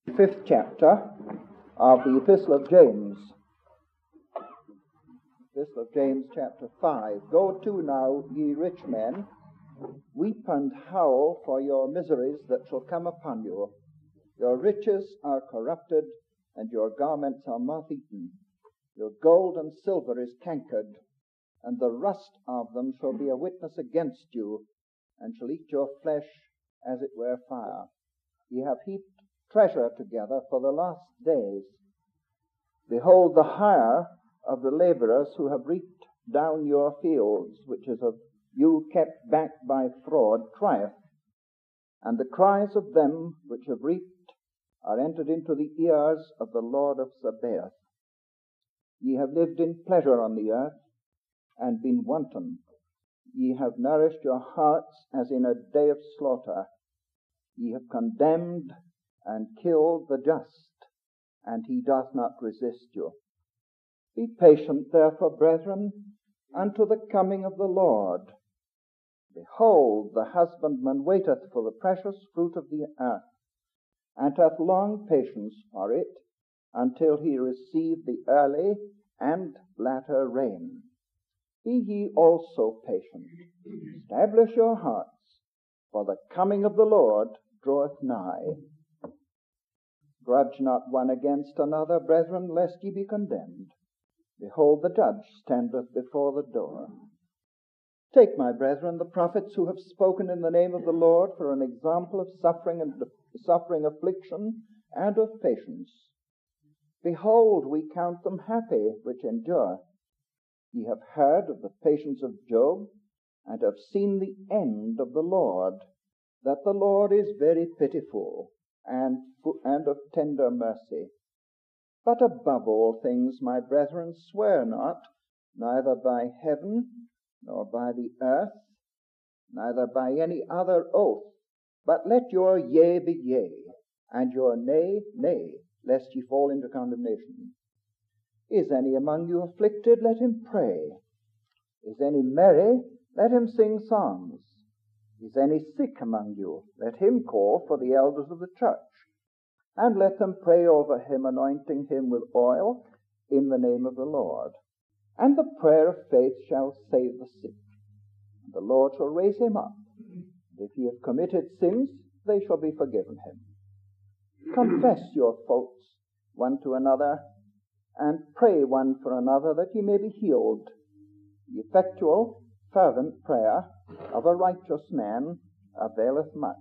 Fifth chapter of the Epistle of James. Epistle of James, chapter 5. Go to now, ye rich men, weep and howl for your miseries that shall come upon you. Your riches are corrupted, and your garments are moth-eaten. Your gold and silver is cankered, and the rust of them shall be a witness against you, and shall eat your flesh as it were fire. Ye have heaped treasure together for the last days. Behold, the hire of the laborers who have reaped down your fields, which is of you kept back by fraud, crieth. And the cries of them which have reaped are entered into the ears of the Lord of Sabaoth. Ye have lived in pleasure on the earth, and been wanton. Ye have nourished your hearts as in a day of slaughter. Ye have condemned and killed the just, and he doth not resist you. Be patient, therefore, brethren, unto the coming of the Lord. Behold, the husbandman waiteth for the precious fruit of the earth, and hath long patience for it, until he receive the early and latter rain. Be ye also patient. Establish your hearts, for the coming of the Lord draweth nigh. Grudge not one against another, brethren, lest ye be condemned. Behold, the judge standeth before the door. Take, my brethren, the prophets who have spoken in the name of the Lord for an example of suffering, affliction, and of patience. Behold, we count them happy which endure. Ye have heard of the patience of Job, and have seen the end of the Lord, that the Lord is very pitiful, and of tender mercy. But above all things, my brethren, swear not, neither by heaven, nor by the earth, neither by any other oath, but let your yea be yea, and your nay, nay, lest ye fall into condemnation. Is any among you afflicted? Let him pray. Is any merry? Let him sing psalms. Is any sick among you? Let him call for the elders of the church, and let them pray over him, anointing him with oil in the name of the Lord. And the prayer of faith shall save the sick, and the Lord shall raise him up. And if he have committed sins, they shall be forgiven him. Confess your faults one to another, and pray one for another, that ye may be healed. The effectual, fervent prayer of a righteous man availeth much.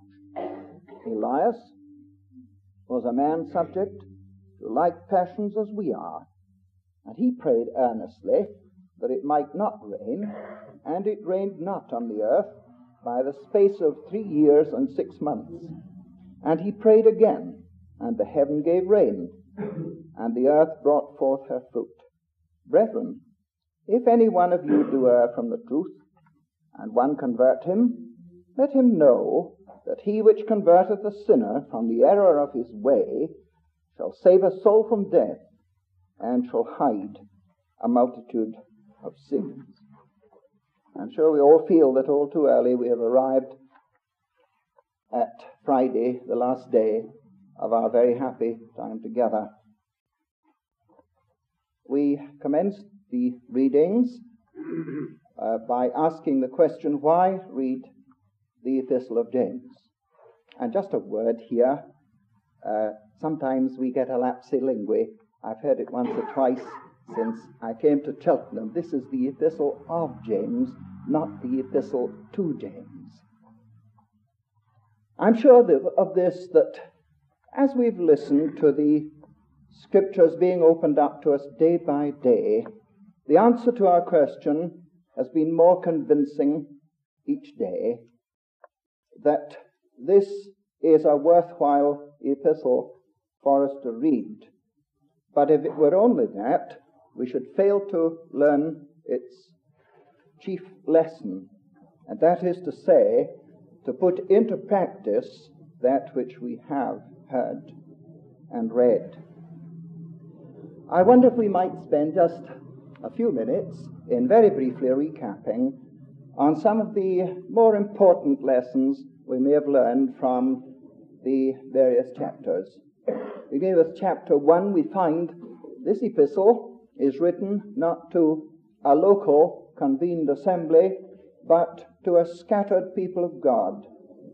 Elias was a man subject to like passions as we are, and he prayed earnestly that it might not rain, and it rained not on the earth by the space of 3 years and 6 months. And he prayed again, and the heaven gave rain, and the earth brought forth her fruit. Brethren, if any one of you do err from the truth, and one convert him, let him know that he which converteth a sinner from the error of his way shall save a soul from death, and shall hide a multitude of sins. I'm sure we all feel that all too early we have arrived at Friday, the last day of our very happy time together. We commenced the readings by asking the question, why read the Epistle of James? And just a word here, sometimes we get a lapse linguae. I've heard it once or twice since I came to Cheltenham. This is the Epistle of James, not the Epistle to James. I'm sure of this, that as we've listened to the Scriptures being opened up to us day by day, the answer to our question has been more convincing each day, that this is a worthwhile epistle for us to read. But if it were only that, we should fail to learn its chief lesson, and that is to say, to put into practice that which we have heard and read. I wonder if we might spend just a few minutes in very briefly recapping on some of the more important lessons we may have learned from the various chapters. beginning with chapter 1, we find this epistle is written not to a local convened assembly, but to a scattered people of God.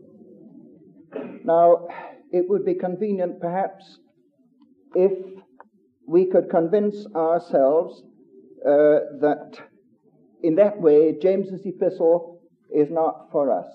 Now, it would be convenient, perhaps, if we could convince ourselves that in that way James's epistle is not for us,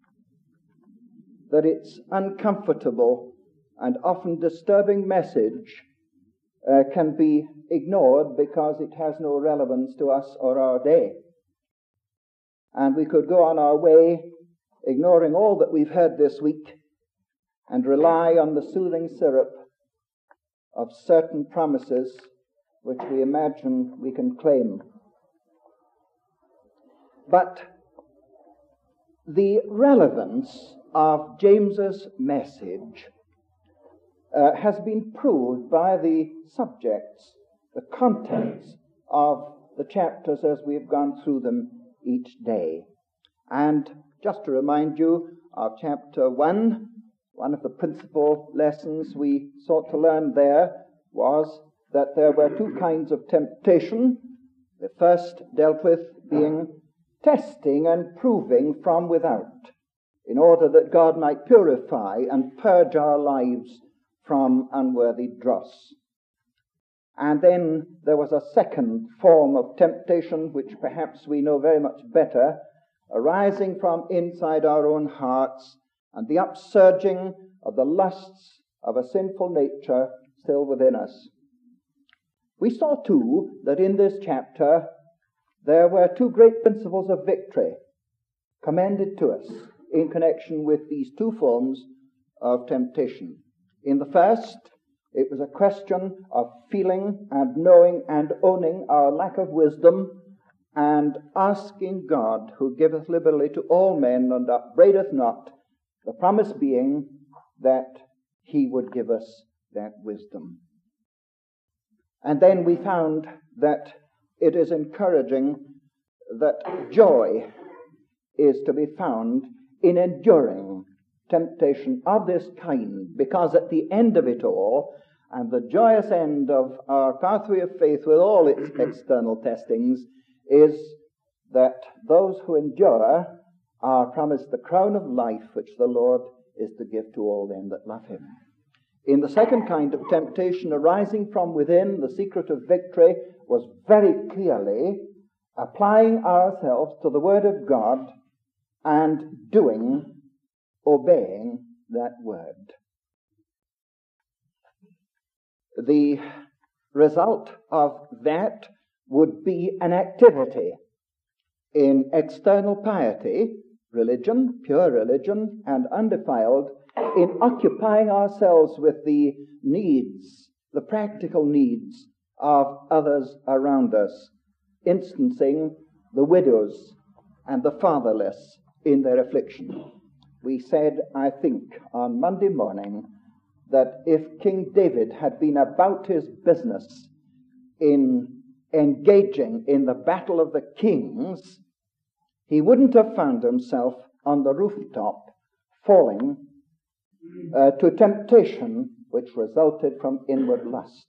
that its uncomfortable and often disturbing message can be ignored because it has no relevance to us or our day. And we could go on our way ignoring all that we've heard this week and rely on the soothing syrup of certain promises which we imagine we can claim. But the relevance of James's message has been proved by the subjects, the contents of the chapters as we've gone through them each day. And just to remind you of chapter 1, one of the principal lessons we sought to learn there was that there were two kinds of temptation. The first dealt with being testing and proving from without, in order that God might purify and purge our lives from unworthy dross. And then there was a second form of temptation, which perhaps we know very much better, arising from inside our own hearts and the upsurging of the lusts of a sinful nature still within us. We saw too that in this chapter there were two great principles of victory commended to us in connection with these two forms of temptation. In the first, it was a question of feeling and knowing and owning our lack of wisdom and asking God, who giveth liberally to all men and upbraideth not, the promise being that he would give us that wisdom. And then we found that it is encouraging that joy is to be found in enduring temptation of this kind, because at the end of it all, and the joyous end of our pathway of faith with all its external testings, is that those who endure are promised the crown of life which the Lord is to give to all them that love him. In the second kind of temptation arising from within, the secret of victory was very clearly applying ourselves to the Word of God and obeying that Word. The result of that would be an activity in external piety, religion, pure religion, and undefiled, in occupying ourselves with the needs, the practical needs of others around us, instancing the widows and the fatherless in their affliction. We said, I think, on Monday morning, that if King David had been about his business in engaging in the battle of the kings, he wouldn't have found himself on the rooftop falling to temptation which resulted from inward lust.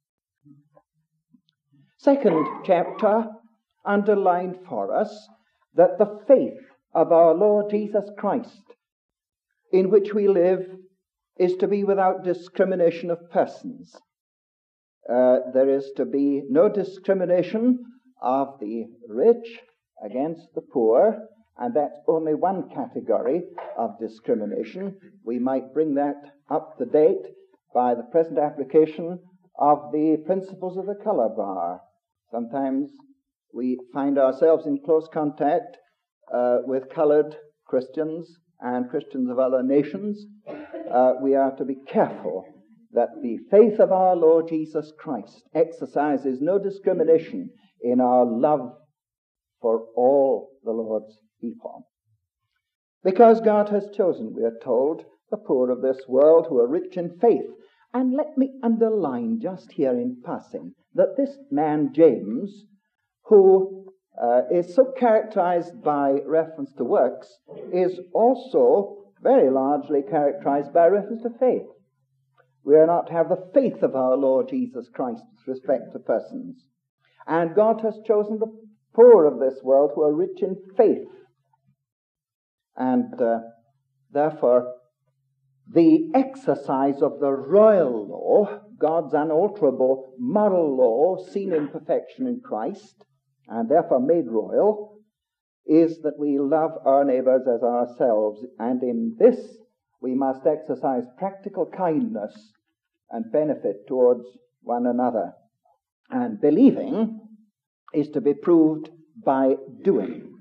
Second chapter underlined for us that the faith of our Lord Jesus Christ, in which we live, is to be without discrimination of persons. There is to be no discrimination of the rich against the poor, and that's only one category of discrimination. We might bring that up to date by the present application of the principles of the color bar. Sometimes we find ourselves in close contact with colored Christians and Christians of other nations. We are to be careful that the faith of our Lord Jesus Christ exercises no discrimination in our love for all the Lord's people. Because God has chosen, we are told, the poor of this world who are rich in faith. And let me underline just here in passing that this man James, who is so characterized by reference to works, is also very largely characterized by reference to faith. We are not to have the faith of our Lord Jesus Christ with respect to persons. And God has chosen the poor of this world who are rich in faith. And therefore, the exercise of the royal law, God's unalterable moral law, seen in perfection in Christ, and therefore made royal, is that we love our neighbors as ourselves. And in this, we must exercise practical kindness and benefit towards one another. And believing is to be proved by doing.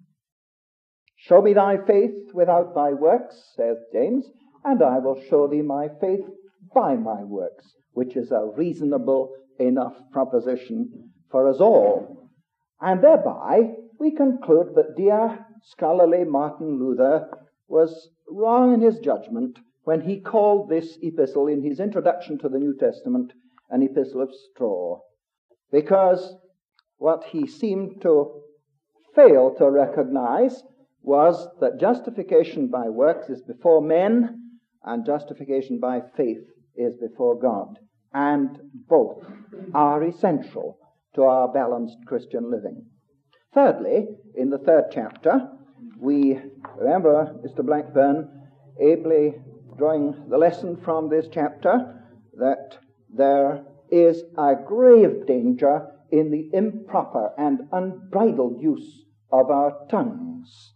Show me thy faith without thy works, says James, and I will show thee my faith by my works, which is a reasonable enough proposition for us all. And thereby we conclude that dear scholarly Martin Luther was wrong in his judgment when he called this epistle in his introduction to the New Testament an epistle of straw, because what he seemed to fail to recognize was that justification by works is before men and justification by faith is before God, and both are essential to our balanced Christian living. Thirdly, in the third chapter, we remember Mr. Blackburn ably drawing the lesson from this chapter that there is a grave danger in the improper and unbridled use of our tongues.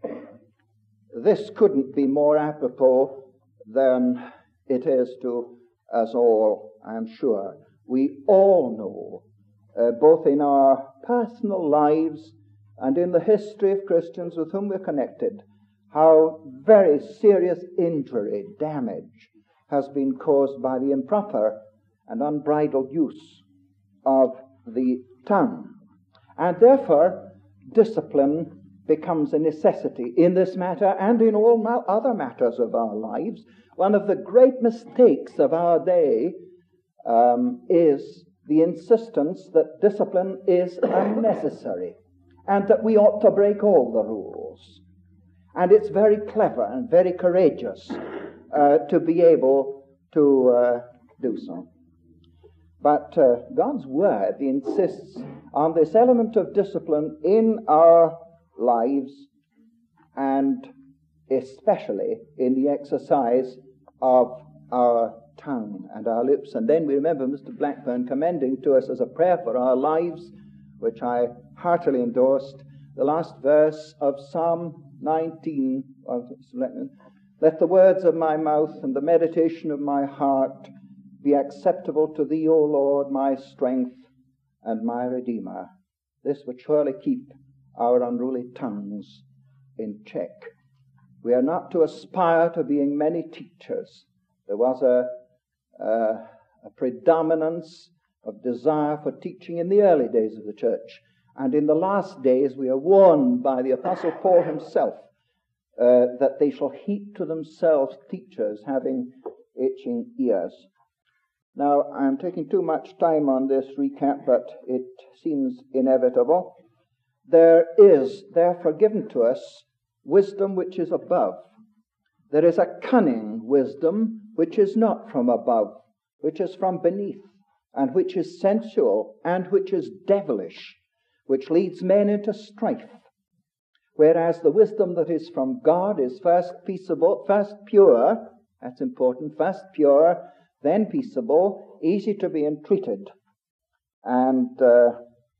This couldn't be more apropos than it is to us all, I'm sure. We all know, both in our personal lives and in the history of Christians with whom we're connected, how very serious injury, damage, has been caused by the improper and unbridled use of the tongue. And therefore, discipline becomes a necessity in this matter and in all other matters of our lives. One of the great mistakes of our day is the insistence that discipline is unnecessary and that we ought to break all the rules. And it's very clever and very courageous to be able to do so. But God's Word insists on this element of discipline in our lives, and especially in the exercise of our tongue and our lips. And then we remember Mr. Blackburn commending to us as a prayer for our lives, which I heartily endorsed, the last verse of Psalm 19. Let the words of my mouth and the meditation of my heart be acceptable to thee, O Lord, my strength and my Redeemer. This would surely keep our unruly tongues in check. We are not to aspire to being many teachers. There was a predominance of desire for teaching in the early days of the church. And in the last days we are warned by the Apostle Paul himself that they shall heap to themselves teachers having itching ears. Now, I'm taking too much time on this recap, but it seems inevitable. There is, therefore, given to us wisdom which is above. There is a cunning wisdom which is not from above, which is from beneath, and which is sensual, and which is devilish, which leads men into strife. Whereas the wisdom that is from God is first peaceable, first pure, that's important, first pure, then peaceable, easy to be entreated. And the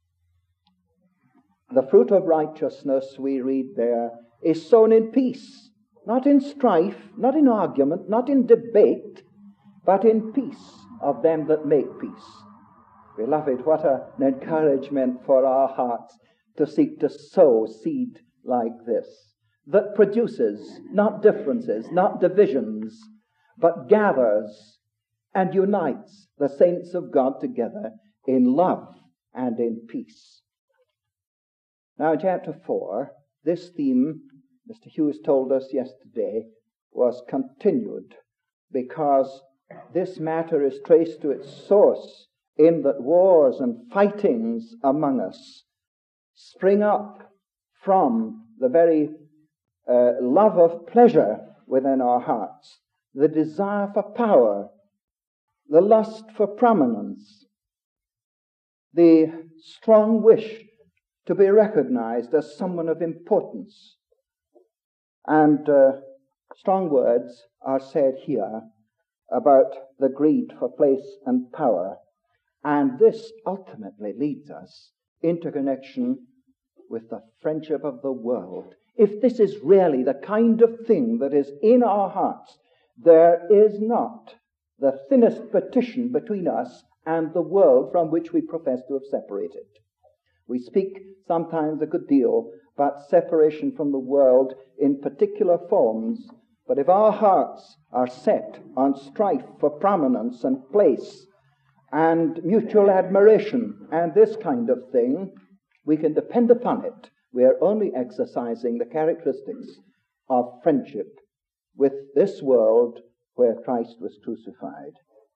fruit of righteousness, we read there, is sown in peace, not in strife, not in argument, not in debate, but in peace of them that make peace. Beloved, what an encouragement for our hearts to seek to sow seed like this, that produces not differences, not divisions, but gathers and unites the saints of God together in love and in peace. Now, in chapter 4, this theme, Mr. Hughes told us yesterday, was continued because this matter is traced to its source in that wars and fightings among us spring up from the very love of pleasure within our hearts, the desire for power, the lust for prominence, the strong wish to be recognized as someone of importance. And strong words are said here about the greed for place and power. And this ultimately leads us into connection with the friendship of the world. If this is really the kind of thing that is in our hearts, there is not the thinnest partition between us and the world from which we profess to have separated. We speak sometimes a good deal about separation from the world in particular forms, but if our hearts are set on strife for prominence and place and mutual admiration and this kind of thing, we can depend upon it. We are only exercising the characteristics of friendship with this world where Christ was crucified.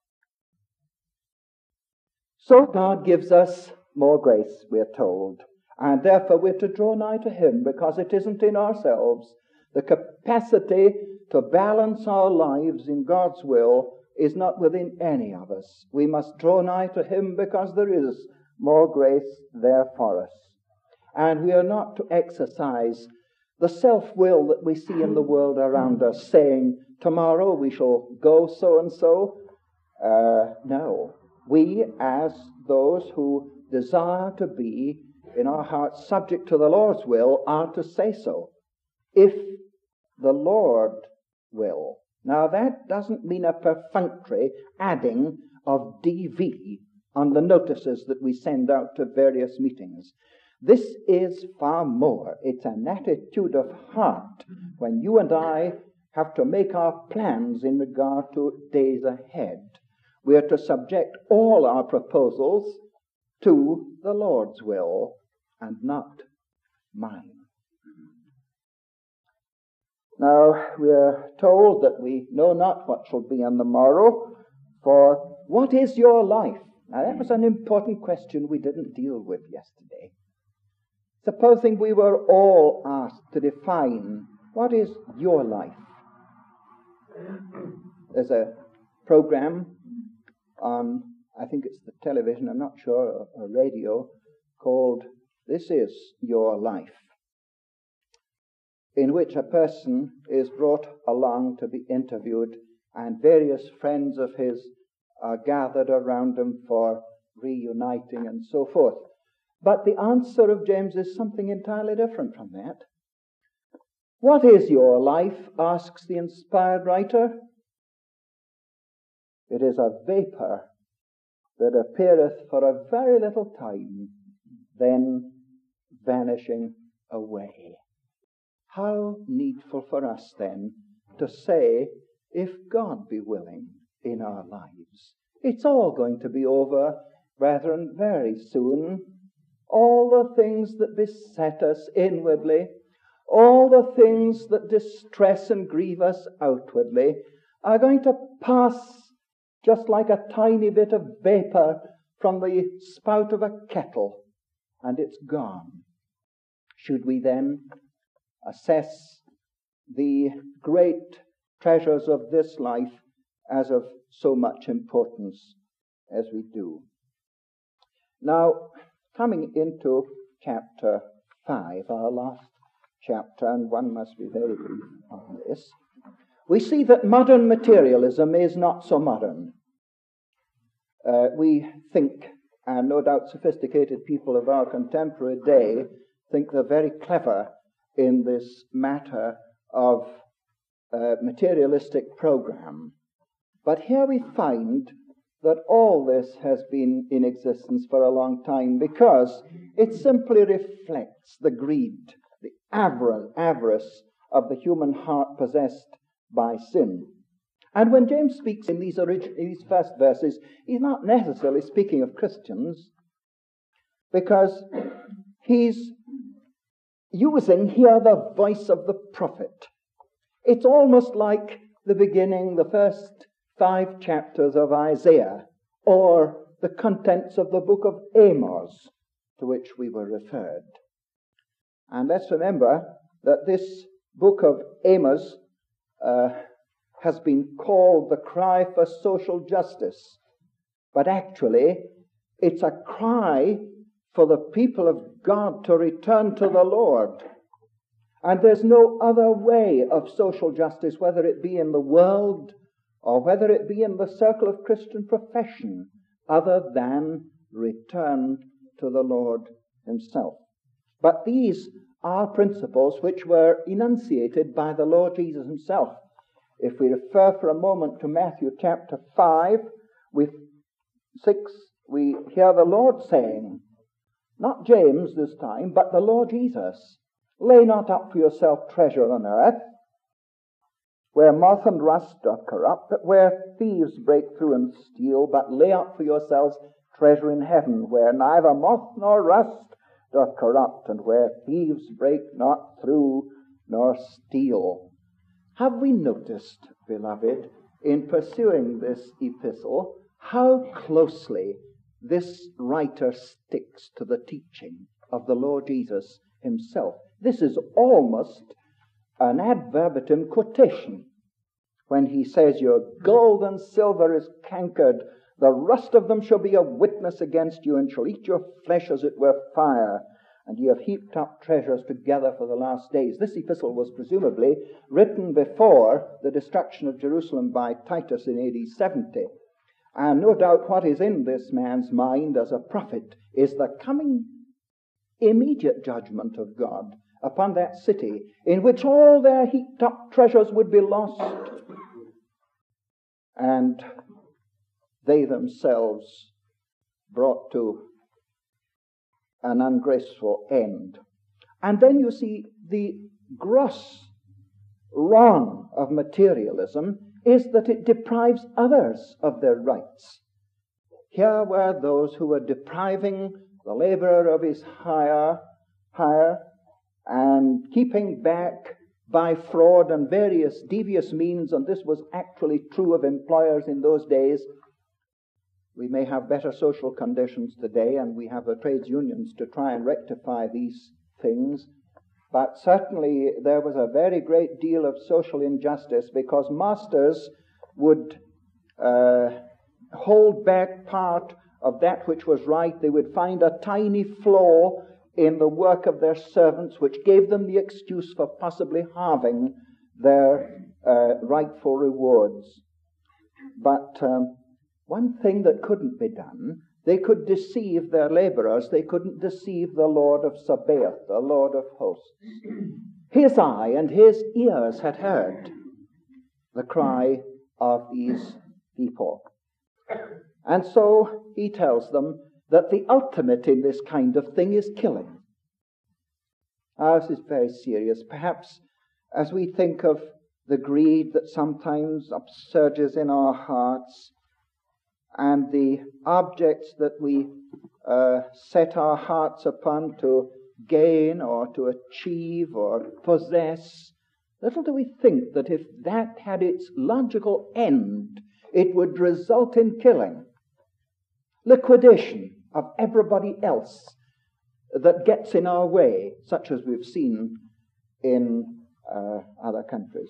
So God gives us more grace, we are told, and therefore we're to draw nigh to him, because it isn't in ourselves. The capacity to balance our lives in God's will is not within any of us. We must draw nigh to him because there is more grace there for us. And we are not to exercise the self-will that we see in the world around us, saying, tomorrow we shall go so-and-so. No. We, as those who desire to be in our hearts subject to the Lord's will, are to say so, if the Lord will. Now that doesn't mean a perfunctory adding of DV on the notices that we send out to various meetings. This is far more. It's an attitude of heart when you and I have to make our plans in regard to days ahead. We are to subject all our proposals to the Lord's will and not mine. Now, we are told that we know not what shall be on the morrow, for what is your life? Now, that was an important question we didn't deal with yesterday. Supposing we were all asked to define, what is your life? There's a program on, I think it's the television, I'm not sure, or radio, called This Is Your Life, in which a person is brought along to be interviewed, and various friends of his are gathered around him for reuniting and so forth. But the answer of James is something entirely different from that. What is your life? Asks the inspired writer. It is a vapor that appeareth for a very little time, then vanishing away. How needful for us then to say, if God be willing in our lives. It's all going to be over, brethren, very soon. All the things that beset us inwardly, all the things that distress and grieve us outwardly, are going to pass just like a tiny bit of vapor from the spout of a kettle, and it's gone. Should we then assess the great treasures of this life as of so much importance as we do? Now, coming into chapter 5, our last chapter, and one must be very brief on this, we see that modern materialism is not so modern. We think, and no doubt sophisticated people of our contemporary day think they're very clever in this matter of materialistic program. But here we find that all this has been in existence for a long time, because it simply reflects the greed, the avarice of the human heart possessed by sin. And when James speaks in these first verses, he's not necessarily speaking of Christians, because he's using here the voice of the prophet. It's almost like the beginning, the first 5 chapters of Isaiah, or the contents of the book of Amos, to which we were referred. And let's remember that this book of Amos has been called the cry for social justice. but actually it's a cry for the people of God to return to the Lord. And there's no other way of social justice, whether it be in the world or whether it be in the circle of Christian profession, other than return to the Lord himself. But these are principles which were enunciated by the Lord Jesus himself. If we refer for a moment to Matthew chapter 5, with 6, we hear the Lord saying, not James this time, but the Lord Jesus, lay not up for yourself treasure on earth, where moth and rust doth corrupt, but where thieves break through and steal, but lay up for yourselves treasure in heaven, where neither moth nor rust doth corrupt, and where thieves break not through nor steal. Have we noticed, beloved, in pursuing this epistle, how closely this writer sticks to the teaching of the Lord Jesus himself? This is almost an ad verbatim quotation when he says, your gold and silver is cankered, the rust of them shall be a witness against you, and shall eat your flesh as it were fire, and ye have heaped up treasures together for the last days. This epistle was presumably written before the destruction of Jerusalem by Titus in AD 70. And no doubt what is in this man's mind as a prophet is the coming immediate judgment of God upon that city, in which all their heaped up treasures would be lost, and they themselves brought to an ungraceful end. And then you see the gross wrong of materialism is that it deprives others of their rights. Here were those who were depriving the laborer of his hire, and keeping back by fraud and various devious means, and this was actually true of employers in those days. We may have better social conditions today, and we have the trades unions to try and rectify these things, but certainly there was a very great deal of social injustice because masters would hold back part of that which was right. They would find a tiny flaw in the work of their servants, which gave them the excuse for possibly halving their rightful rewards. But one thing that couldn't be done, they could deceive their laborers. They couldn't deceive the Lord of Sabaoth, the Lord of hosts. His eye and his ears had heard the cry of these people. And so he tells them that the ultimate in this kind of thing is killing. This is very serious. Perhaps as we think of the greed that sometimes upsurges in our hearts, and the objects that we set our hearts upon to gain or to achieve or possess, little do we think that if that had its logical end, it would result in killing, liquidation of everybody else that gets in our way, such as we've seen in other countries.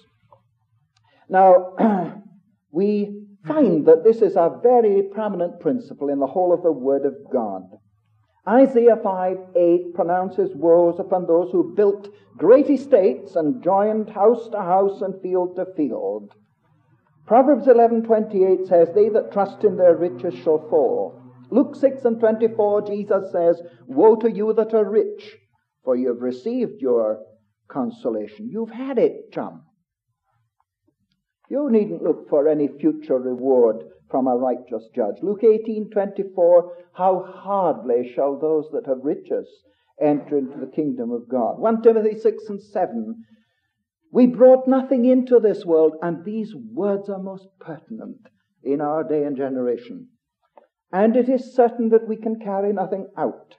Now, we find that this is a very prominent principle in the whole of the Word of God. Isaiah 5:8 pronounces woes upon those who built great estates and joined house to house and field to field. Proverbs 11:28 says, they that trust in their riches shall fall. Luke 6:24, Jesus says, woe to you that are rich, for you have received your consolation. You've had it, chum. You needn't look for any future reward from a righteous judge. Luke 18:24, how hardly shall those that have riches enter into the kingdom of God. 1 Timothy 6:7, we brought nothing into this world, and these words are most pertinent in our day and generation. And it is certain that we can carry nothing out.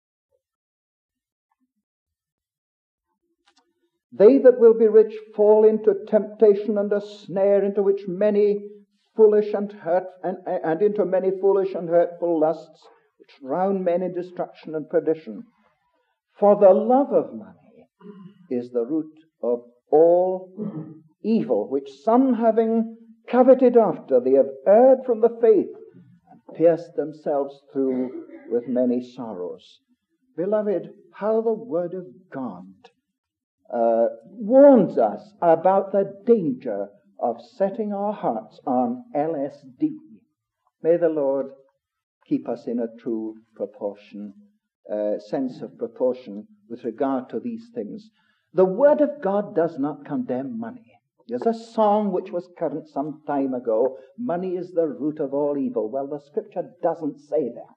They that will be rich fall into temptation and a snare, into which many foolish and into many foolish and hurtful lusts, which drown men in destruction and perdition. For the love of money is the root of all evil, which some having coveted after, they have erred from the faith, and pierced themselves through with many sorrows. Beloved, how the Word of God warns us about the danger of setting our hearts on LSD. May the Lord keep us in a true sense of proportion with regard to these things. The Word of God does not condemn money. There's a song which was current some time ago, money is the root of all evil. Well, the Scripture doesn't say that.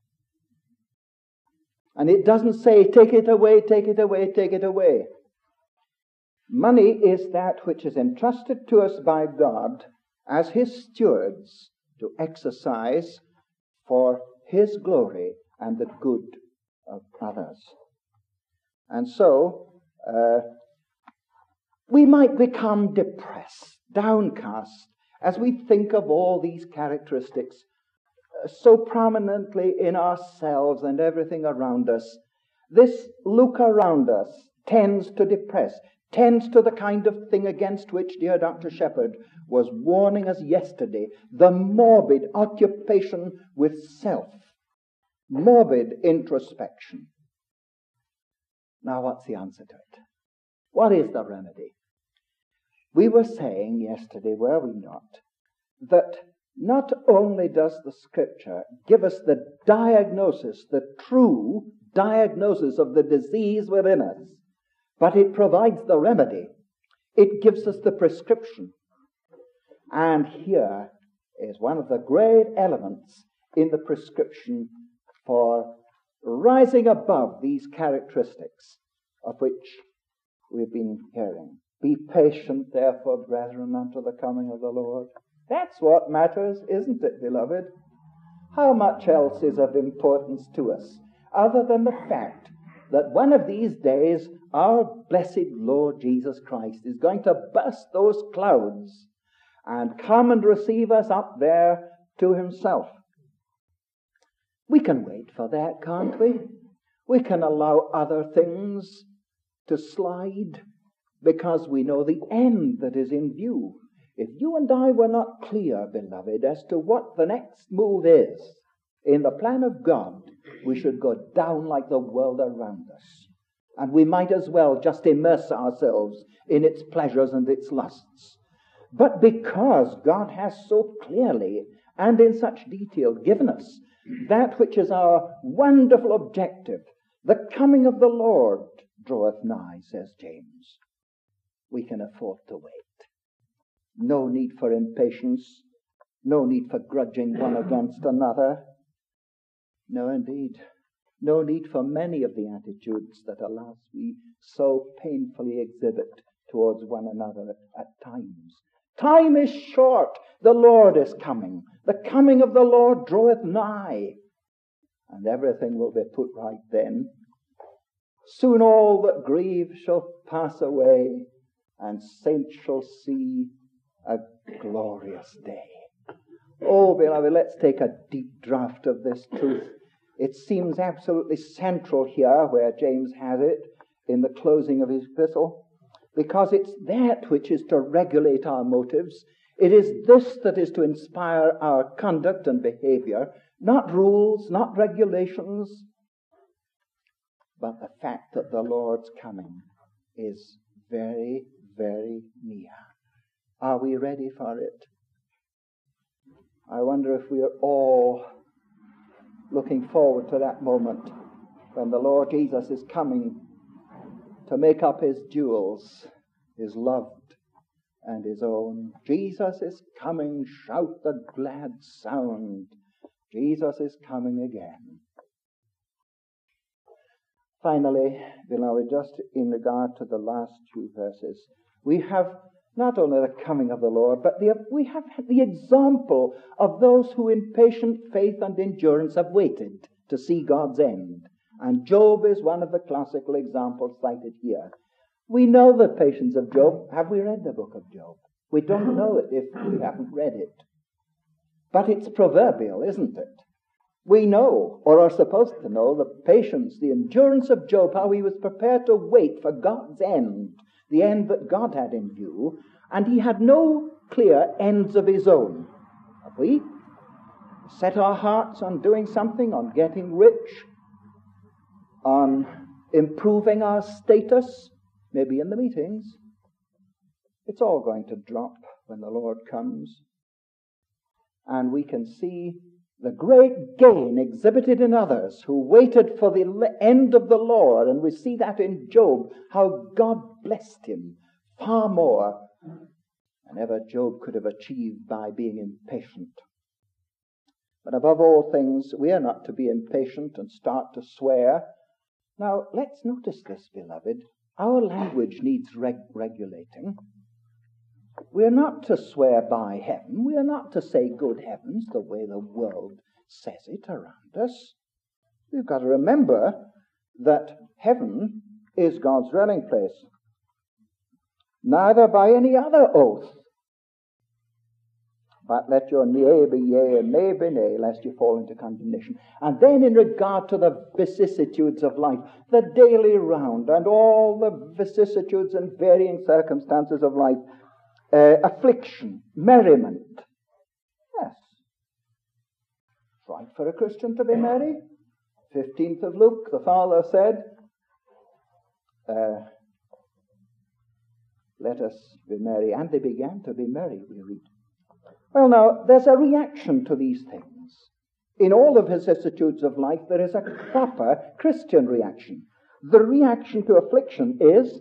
And it doesn't say, take it away, take it away, take it away. Money is that which is entrusted to us by God as His stewards to exercise for His glory and the good of others. And so, we might become depressed, downcast, as we think of all these characteristics so prominently in ourselves and everything around us. This look around us tends to depress, tends to the kind of thing against which dear Dr. Shepherd was warning us yesterday, the morbid occupation with self, morbid introspection. Now, what's the answer to it? What is the remedy? We were saying yesterday, were we not, that not only does the Scripture give us the diagnosis, the true diagnosis of the disease within us, but it provides the remedy. It gives us the prescription. And here is one of the great elements in the prescription for rising above these characteristics of which we've been hearing. Be patient, therefore, brethren, unto the coming of the Lord. That's what matters, isn't it, beloved? How much else is of importance to us other than the fact that one of these days our blessed Lord Jesus Christ is going to burst those clouds and come and receive us up there to Himself? We can wait for that, can't we? We can allow other things to slide because we know the end that is in view. If you and I were not clear, beloved, as to what the next move is in the plan of God, we should go down like the world around us. And we might as well just immerse ourselves in its pleasures and its lusts. But because God has so clearly and in such detail given us that which is our wonderful objective, the coming of the Lord draweth nigh, says James, we can afford to wait. No need for impatience, no need for grudging one against another. No, indeed, no need for many of the attitudes that, alas, we so painfully exhibit towards one another at times. Time is short. The Lord is coming. The coming of the Lord draweth nigh. And everything will be put right then. Soon all that grieve shall pass away, and saints shall see a glorious day. Oh, beloved, let's take a deep draught of this truth. It seems absolutely central here where James has it in the closing of his epistle, because it's that which is to regulate our motives. It is this that is to inspire our conduct and behavior, not rules, not regulations, but the fact that the Lord's coming is very, very near. Are we ready for it? I wonder if we are all looking forward to that moment when the Lord Jesus is coming to make up His jewels, His loved and His own. Jesus is coming, shout the glad sound. Jesus is coming again. Finally, beloved, just in regard to the last few verses, we have not only the coming of the Lord, but we have the example of those who in patient faith and endurance have waited to see God's end. And Job is one of the classical examples cited here. We know the patience of Job. Have we read the book of Job? We don't know it if we haven't read it. But it's proverbial, isn't it? We know, or are supposed to know, the patience, the endurance of Job, how he was prepared to wait for God's end, the end that God had in view, and he had no clear ends of his own. Have we? set our hearts on doing something, on getting rich, on improving our status, maybe in the meetings, it's all going to drop when the Lord comes. And we can see the great gain exhibited in others who waited for the end of the Lord. And we see that in Job, how God blessed him far more than ever Job could have achieved by being impatient. But above all things, we are not to be impatient and start to swear. Now, let's notice this, beloved. Our language needs regulating. We are not to swear by heaven. We are not to say good heavens the way the world says it around us. We've got to remember that heaven is God's dwelling place. Neither by any other oath. But let your yea be yea and nay be nay, lest you fall into condemnation. And then in regard to the vicissitudes of life, the daily round, and all the vicissitudes and varying circumstances of life, affliction, merriment. Yes. It's right for a Christian to be merry. 15th of Luke, the Father said, let us be merry. And they began to be merry, we read. Well, now, there's a reaction to these things. In all the vicissitudes of life, there is a proper Christian reaction. The reaction to affliction is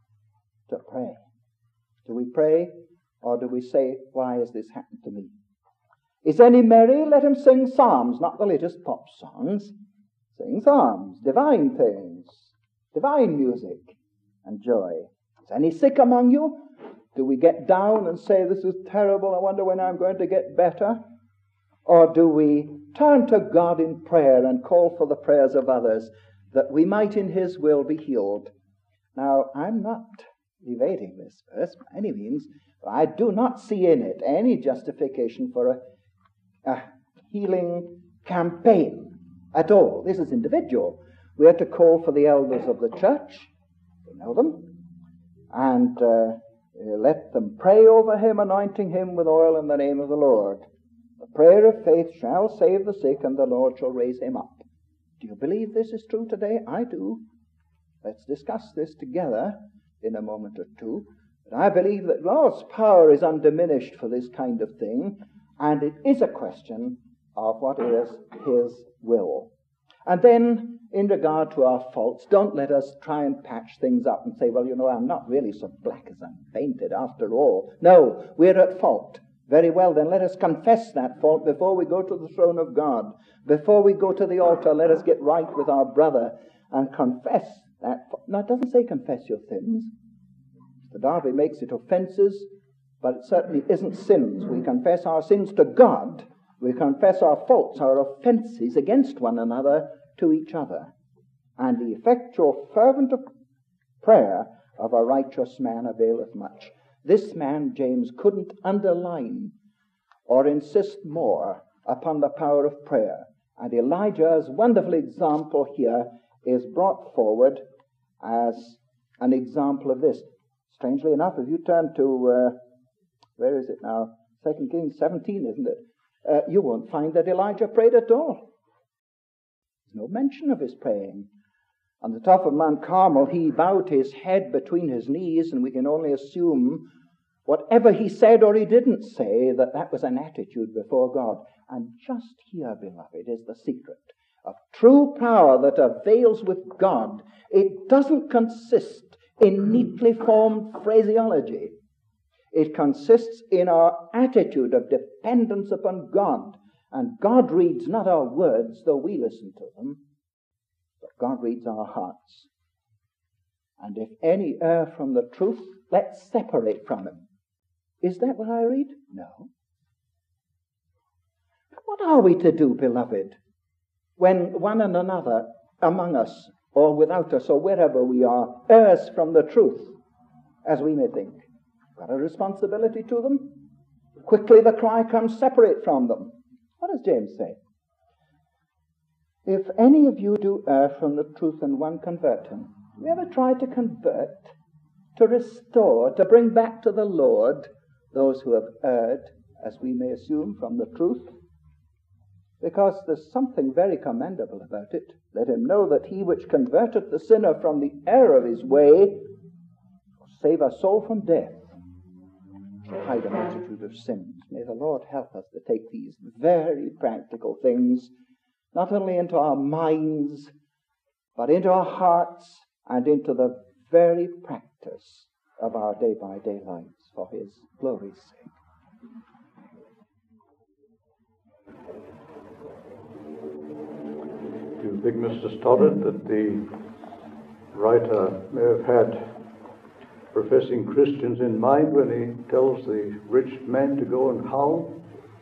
to pray. Do we pray, or do we say, why has this happened to me? Is any merry? Let him sing psalms, not the latest pop songs. Sing psalms, divine things, divine music, and joy. Is any sick among you? Do we get down and say, this is terrible, I wonder when I'm going to get better? Or do we turn to God in prayer and call for the prayers of others that we might in His will be healed? Now, I'm not evading this verse by any means, but I do not see in it any justification for a healing campaign at all. This is individual. We are to call for the elders of the church, we know them, and let them pray over him, anointing him with oil in the name of the Lord. The prayer of faith shall save the sick, and the Lord shall raise him up. Do you believe this is true today? I do. Let's discuss this together in a moment or two. But I believe that God's power is undiminished for this kind of thing, and it is a question of what is His will. And then, in regard to our faults, don't let us try and patch things up and say, well, you know, I'm not really so black as I'm painted after all. No, we're at fault. Very well, then let us confess that fault before we go to the throne of God. Before we go to the altar, let us get right with our brother and confess that fault. Now, it doesn't say confess your sins. The Derby makes it offenses, but it certainly isn't sins. We confess our sins to God. We confess our faults, our offenses against one another, to each other. And the effectual fervent prayer of a righteous man availeth much. This man, James, couldn't underline or insist more upon the power of prayer. And Elijah's wonderful example here is brought forward as an example of this. Strangely enough, if you turn to, where is it now? 2 Kings 17, isn't it? You won't find that Elijah prayed at all. There's no mention of his praying. On the top of Mount Carmel, he bowed his head between his knees, and we can only assume whatever he said or he didn't say, that was an attitude before God. And just here, beloved, is the secret of true power that avails with God. It doesn't consist in neatly formed phraseology. It consists in our attitude of dependence upon God. And God reads not our words, though we listen to them, but God reads our hearts. And if any err from the truth, let's separate from him. Is that what I read? No. What are we to do, beloved, when one and another among us, or without us, or wherever we are, errs from the truth, as we may think? Got a responsibility to them? Quickly the cry comes, separate from them. What does James say? If any of you do err from the truth and one convert him, have you ever tried to convert, to restore, to bring back to the Lord those who have erred, as we may assume, from the truth? because there's something very commendable about it. Let him know that he which converteth the sinner from the error of his way save a soul from death, hide a multitude of sins. May the Lord help us to take these very practical things not only into our minds, but into our hearts and into the very practice of our day-by-day lives for his glory's sake. Do you think, Mr. Stoddard, that the writer may have had professing Christians in mind when he tells the rich men to go and howl?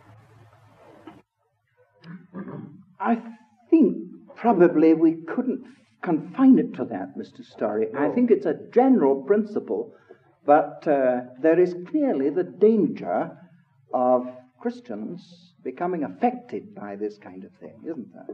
I think probably we couldn't confine it to that, Mr. Story. No. I think it's a general principle, but there is clearly the danger of Christians becoming affected by this kind of thing, isn't there?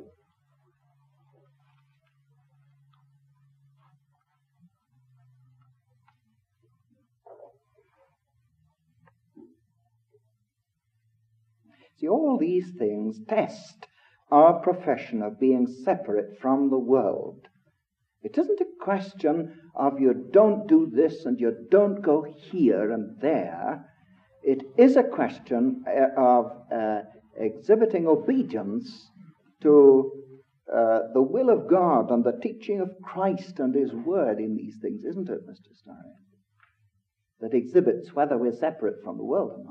See, all these things test our profession of being separate from the world. It isn't a question of you don't do this and you don't go here and there. It is a question of exhibiting obedience to the will of God and the teaching of Christ and his word in these things, isn't it, Mr. Starry? That exhibits whether we're separate from the world or not.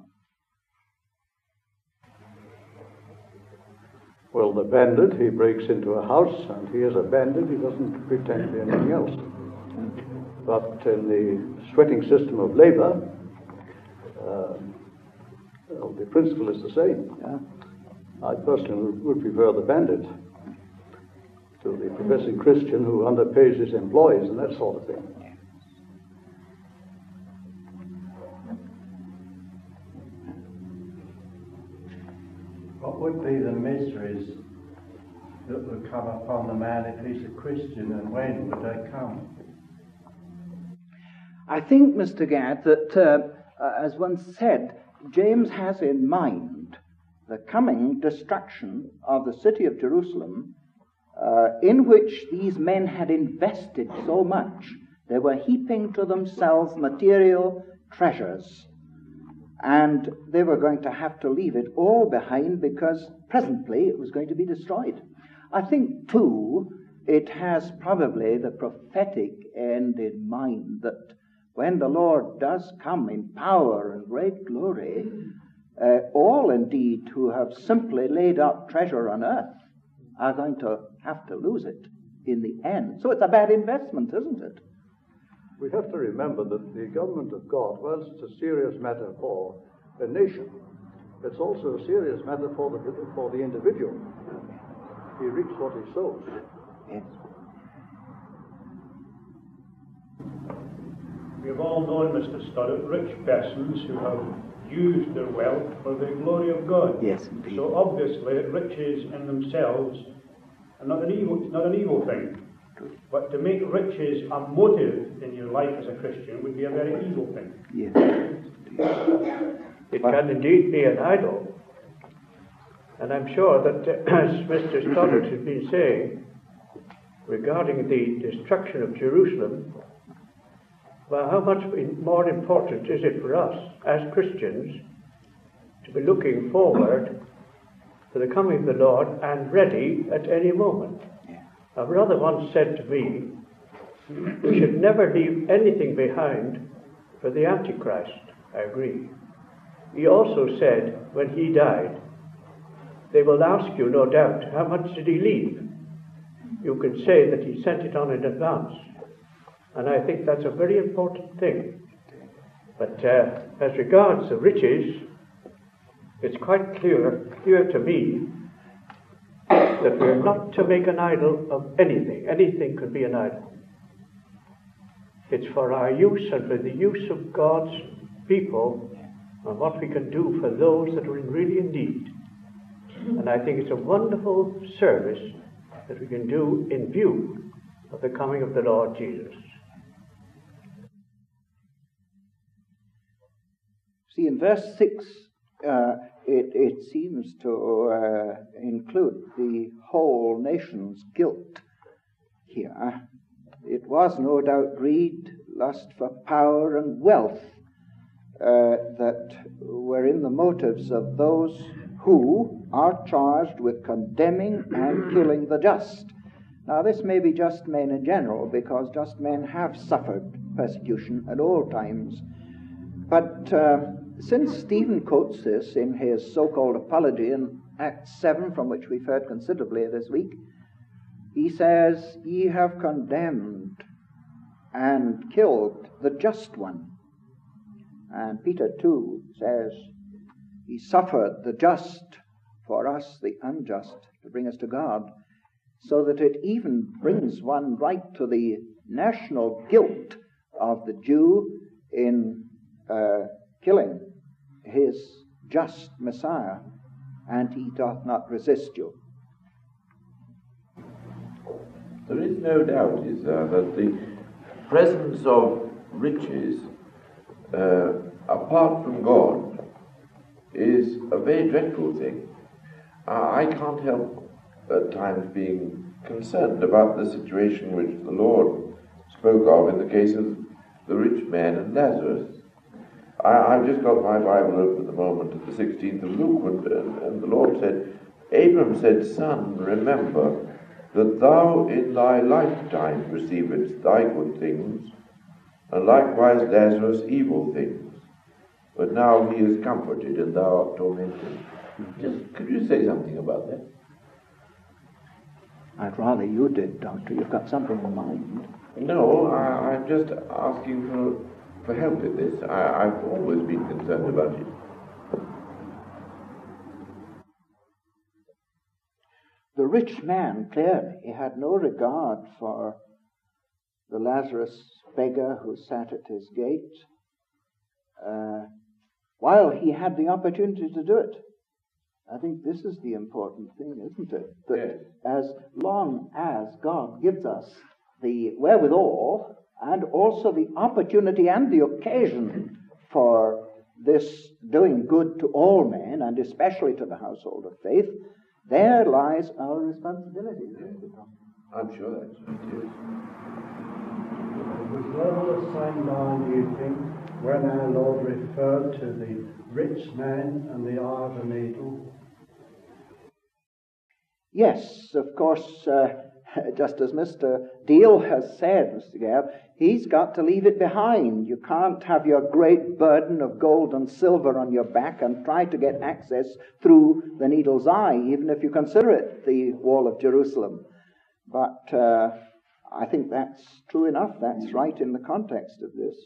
Well, the bandit, he breaks into a house, and he is a bandit. He doesn't pretend to be anything else. But in the sweating system of labor, the principle is the same. Yeah. I personally would prefer the bandit to the professing Christian who underpays his employees and that sort of thing. What would be the miseries that would come upon the man if he's a Christian, and when would they come? I think, Mr. Gadd, that as one said, James has in mind the coming destruction of the city of Jerusalem, in which these men had invested so much. They were heaping to themselves material treasures, and they were going to have to leave it all behind because presently it was going to be destroyed. I think, too, it has probably the prophetic end in mind that when the Lord does come in power and great glory, all indeed who have simply laid up treasure on earth are going to have to lose it in the end. So it's a bad investment, isn't it? We have to remember that the government of God, whilst it's a serious matter for a nation, it's also a serious matter for the individual. He reaps what he sows. Yes. We have all known, Mr. Stoddard, rich persons who have used their wealth for the glory of God. Yes, indeed. So obviously, riches in themselves are not an evil thing. But to make riches a motive in your life as a Christian would be a very evil thing. Yes. It can indeed be an idol. And I'm sure that, as Mr. Stoddard has been saying, regarding the destruction of Jerusalem, well, how much more important is it for us as Christians to be looking forward to the coming of the Lord and ready at any moment? A brother once said to me, we should never leave anything behind for the Antichrist. I agree. He also said, when he died, they will ask you, no doubt, how much did he leave? You can say that he sent it on in advance. And I think that's a very important thing. But as regards the riches, it's quite clear to me that we're not to make an idol of anything. Anything could be an idol. It's for our use and for the use of God's people and what we can do for those that are really in need. And I think it's a wonderful service that we can do in view of the coming of the Lord Jesus. See, in verse 6, it seems to include the whole nation's guilt here. It was no doubt greed, lust for power and wealth that were in the motives of those who are charged with condemning and killing the just. Now, this may be just men in general, because just men have suffered persecution at all times. But since Stephen quotes this in his so-called apology in Acts 7, from which we've heard considerably this week, he says, "Ye have condemned and killed the just one." And Peter too says, "He suffered the just for us, the unjust, to bring us to God," so that it even brings one right to the national guilt of the Jew in killing his just Messiah, "and he doth not resist you." There is no doubt, is there, that the presence of riches apart from God is a very dreadful thing. I can't help at times being concerned about the situation which the Lord spoke of in the case of the rich man and Lazarus. I've just got my Bible open at the moment at the 16th of Luke, and the Lord said, "Abram said, Son, remember that thou in thy lifetime receivedst thy good things, and likewise Lazarus evil things. But now he is comforted, and thou art tormented." Just, could you say something about that? I'd rather you did, Doctor. You've got something in mind. No, I'm just asking for help with this. I've always been concerned about it. The rich man clearly had no regard for the Lazarus beggar who sat at his gate, while he had the opportunity to do it. I think this is the important thing, isn't it? That yes. As long as God gives us the wherewithal and also the opportunity and the occasion for this doing good to all men, and especially to the household of faith, there lies our responsibility. I'm sure that's right, yes. Was there a sign line, do you think, when our Lord referred to the rich man and the eye of a needle? Yes, of course, just as Mr. Deal has said, Mr. Gale, he's got to leave it behind. You can't have your great burden of gold and silver on your back and try to get access through the needle's eye, even if you consider it the wall of Jerusalem. But I think that's true enough. That's right in the context of this.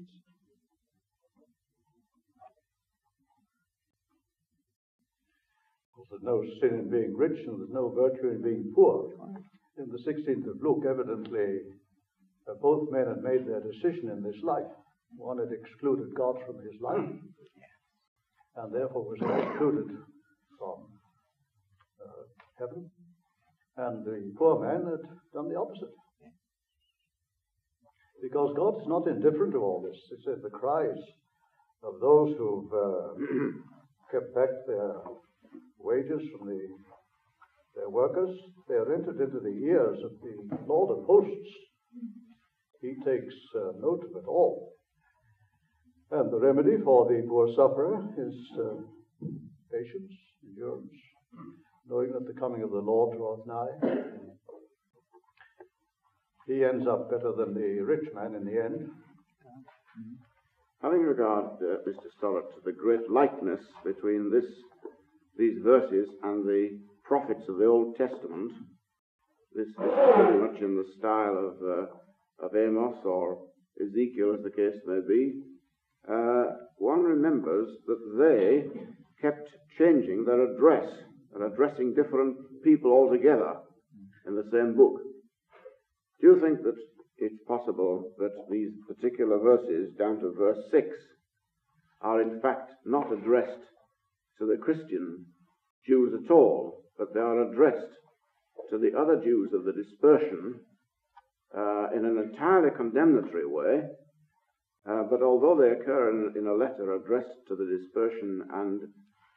There's no sin in being rich, and there's no virtue in being poor. In the 16th of Luke, evidently, both men had made their decision in this life. One had excluded God from his life, and therefore was excluded from heaven. And the poor man had done the opposite. Because God is not indifferent to all this. It says the cries of those who've kept back their wages from their workers, they are entered into the ears of the Lord of hosts. He takes note of it all. And the remedy for the poor sufferer is patience, endurance, knowing that the coming of the Lord draweth nigh. He ends up better than the rich man in the end. Having regard, Mr. Stoddart, to the great likeness between these verses and the prophets of the Old Testament, this is pretty much in the style of Amos or Ezekiel, as the case may be. One remembers that they kept changing their address and addressing different people altogether in the same book. Do you think that it's possible that these particular verses, down to verse 6, are in fact not addressed to the Christian Jews at all, but they are addressed to the other Jews of the dispersion in an entirely condemnatory way, but although they occur in a letter addressed to the dispersion and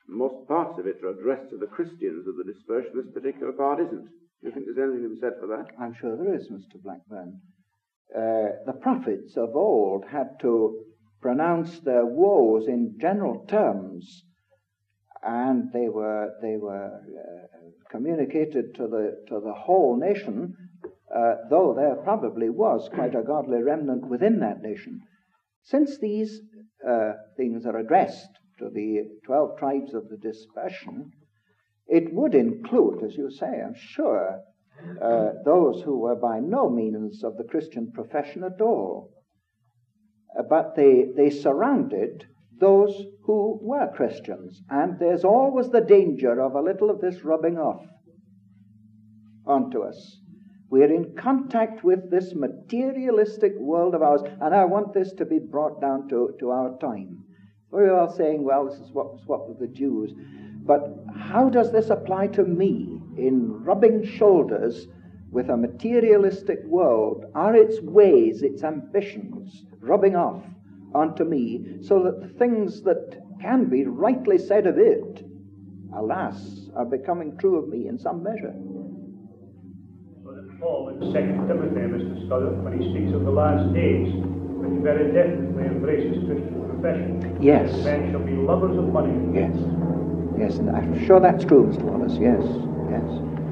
most parts of it are addressed to the Christians of the dispersion. This particular part isn't. Do you think there's anything to be said for that? I'm sure there is, Mr. Blackburn. The prophets of old had to pronounce their woes in general terms, and they were communicated to the whole nation, though there probably was quite a godly remnant within that nation. Since these things are addressed to the 12 tribes of the dispersion, it would include, as you say, I'm sure, those who were by no means of the Christian profession at all. But they surrounded those who were Christians, and there's always the danger of a little of this rubbing off onto us. We're in contact with this materialistic world of ours, and I want this to be brought down to our time. We're all saying, well, this is what with the Jews. But how does this apply to me in rubbing shoulders with a materialistic world? Are its ways, its ambitions, rubbing off onto me so that the things that can be rightly said of it, alas, are becoming true of me in some measure? So that Paul in 2 Timothy, Mr. Stoddart, when he speaks of the last days, which very definitely embraces Christian profession. Yes. Men shall be lovers of money. Yes. Yes, and I'm sure that's true, Mr. Wallace. Yes. Yes.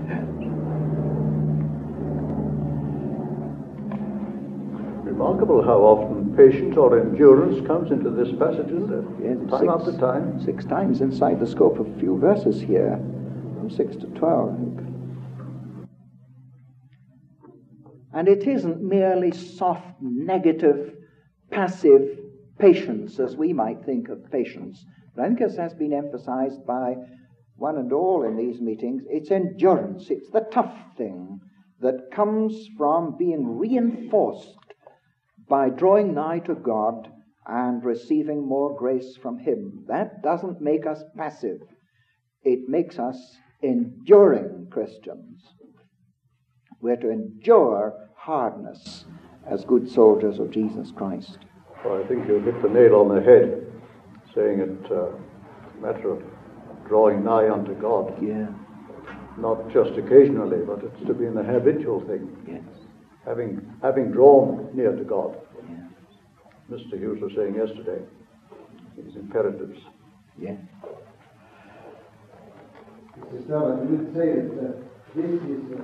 Remarkable how often patience or endurance comes into this passage, isn't it? Yes, Time after time. 6 times inside the scope of a few verses here, from 6 to 12, I think. And it isn't merely soft, negative, passive patience, as we might think of patience. But I think, as has been emphasized by one and all in these meetings, it's endurance. It's the tough thing that comes from being reinforced by drawing nigh to God and receiving more grace from Him. That doesn't make us passive. It makes us enduring Christians. We're to endure hardness as good soldiers of Jesus Christ. Well, I think you hit the nail on the head, saying it's a matter of drawing nigh unto God. Yeah. Not just occasionally, but it's to be an habitual thing. Yes. Having drawn near to God. Yeah. Mr. Hughes was saying yesterday, these imperatives. Yeah. Mr. Stoddart, you would say that this is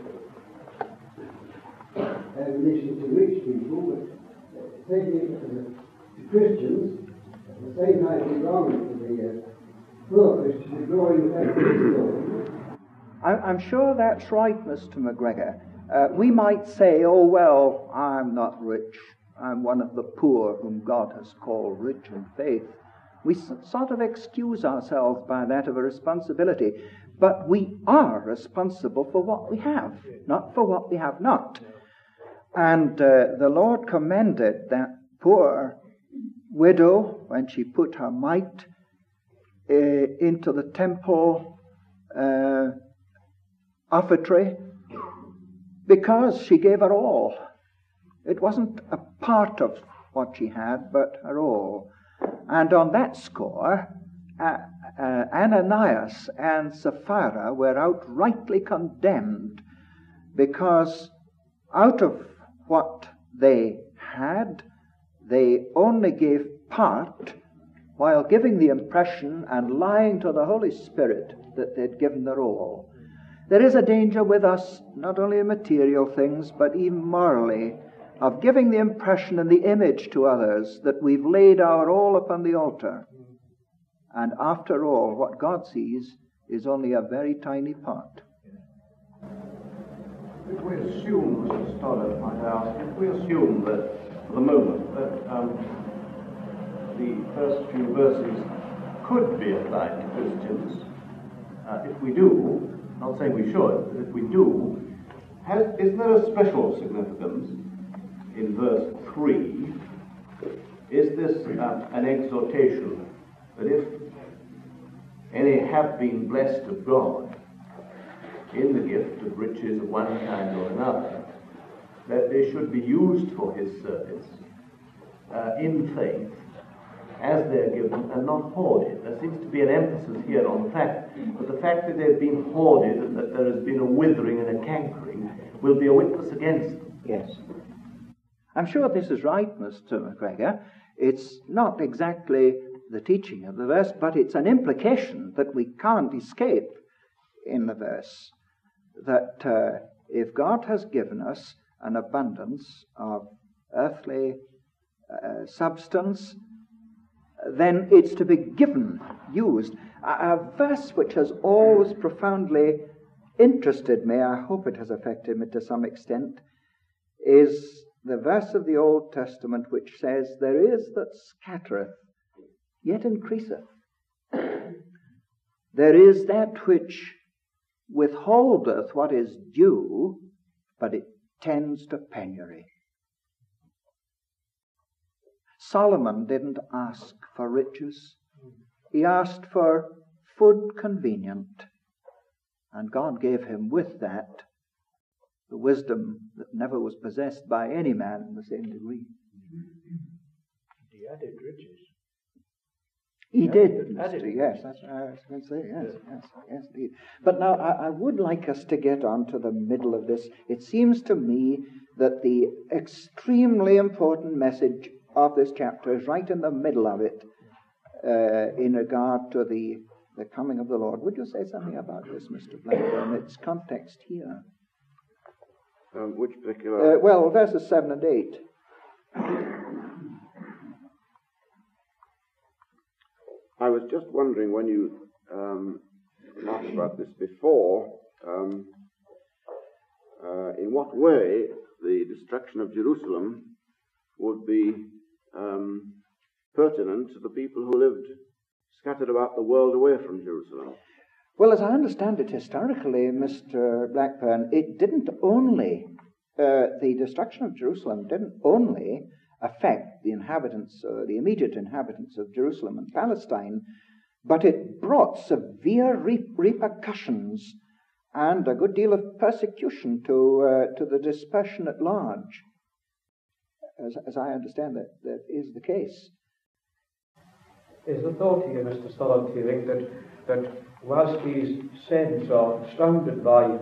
admonition to rich people, but taking it to Christians, at the same time it's wrong to the poor Christians, ignoring the fact that it's wrong. I'm sure that's right, Mr. McGregor. We might say, oh, well, I'm not rich. I'm one of the poor whom God has called rich in faith. We sort of excuse ourselves by that of a responsibility. But we are responsible for what we have, not for what we have not. And the Lord commended that poor widow when she put her mite into the temple offertory, because she gave her all. It wasn't a part of what she had, but her all. And on that score, Ananias and Sapphira were outrightly condemned, because out of what they had, they only gave part, while giving the impression and lying to the Holy Spirit that they'd given their all. There is a danger with us, not only in material things, but even morally, of giving the impression and the image to others that we've laid our all upon the altar. And after all, what God sees is only a very tiny part. If we assume, Mr. Stoddart might ask, if we assume that, for the moment, that the first few verses could be applied to Christians, if we do, not saying we should, but if we do, is there a special significance in verse 3? Is this an exhortation that if any have been blessed of God in the gift of riches of one kind or another, that they should be used for His service in faith as they're given and not hoarded. There seems to be an emphasis here on the fact that they've been hoarded and that there has been a withering and a cankering will be a witness against them. Yes. I'm sure this is right, Mr. McGregor. It's not exactly the teaching of the verse, but it's an implication that we can't escape in the verse, that if God has given us an abundance of earthly substance, then it's to be given, used. A verse which has always profoundly interested me, I hope it has affected me to some extent, is the verse of the Old Testament which says, "There is that scattereth, yet increaseth. There is that which withholdeth what is due, but it tends to penury." Solomon didn't ask for riches. He asked for food convenient. And God gave him with that the wisdom that never was possessed by any man in the same degree. He added riches. He did, yes, that's what I was going to say, yes, indeed. But now I would like us to get on to the middle of this. It seems to me that the extremely important message of this chapter is right in the middle of it, in regard to the coming of the Lord. Would you say something about this, Mr. Blackburn, its context here? Which particular? Well, verses 7 and 8. I was just wondering when you talked about this before, in what way the destruction of Jerusalem would be pertinent to the people who lived scattered about the world away from Jerusalem. Well, as I understand it historically, Mr. Blackburn, it didn't only, the destruction of Jerusalem didn't only affect the inhabitants, the immediate inhabitants of Jerusalem and Palestine, but it brought severe repercussions and a good deal of persecution to the dispersion at large. As I understand that is the case. Is the thought here, Mr. Stoddart, do you think that whilst these saints are surrounded by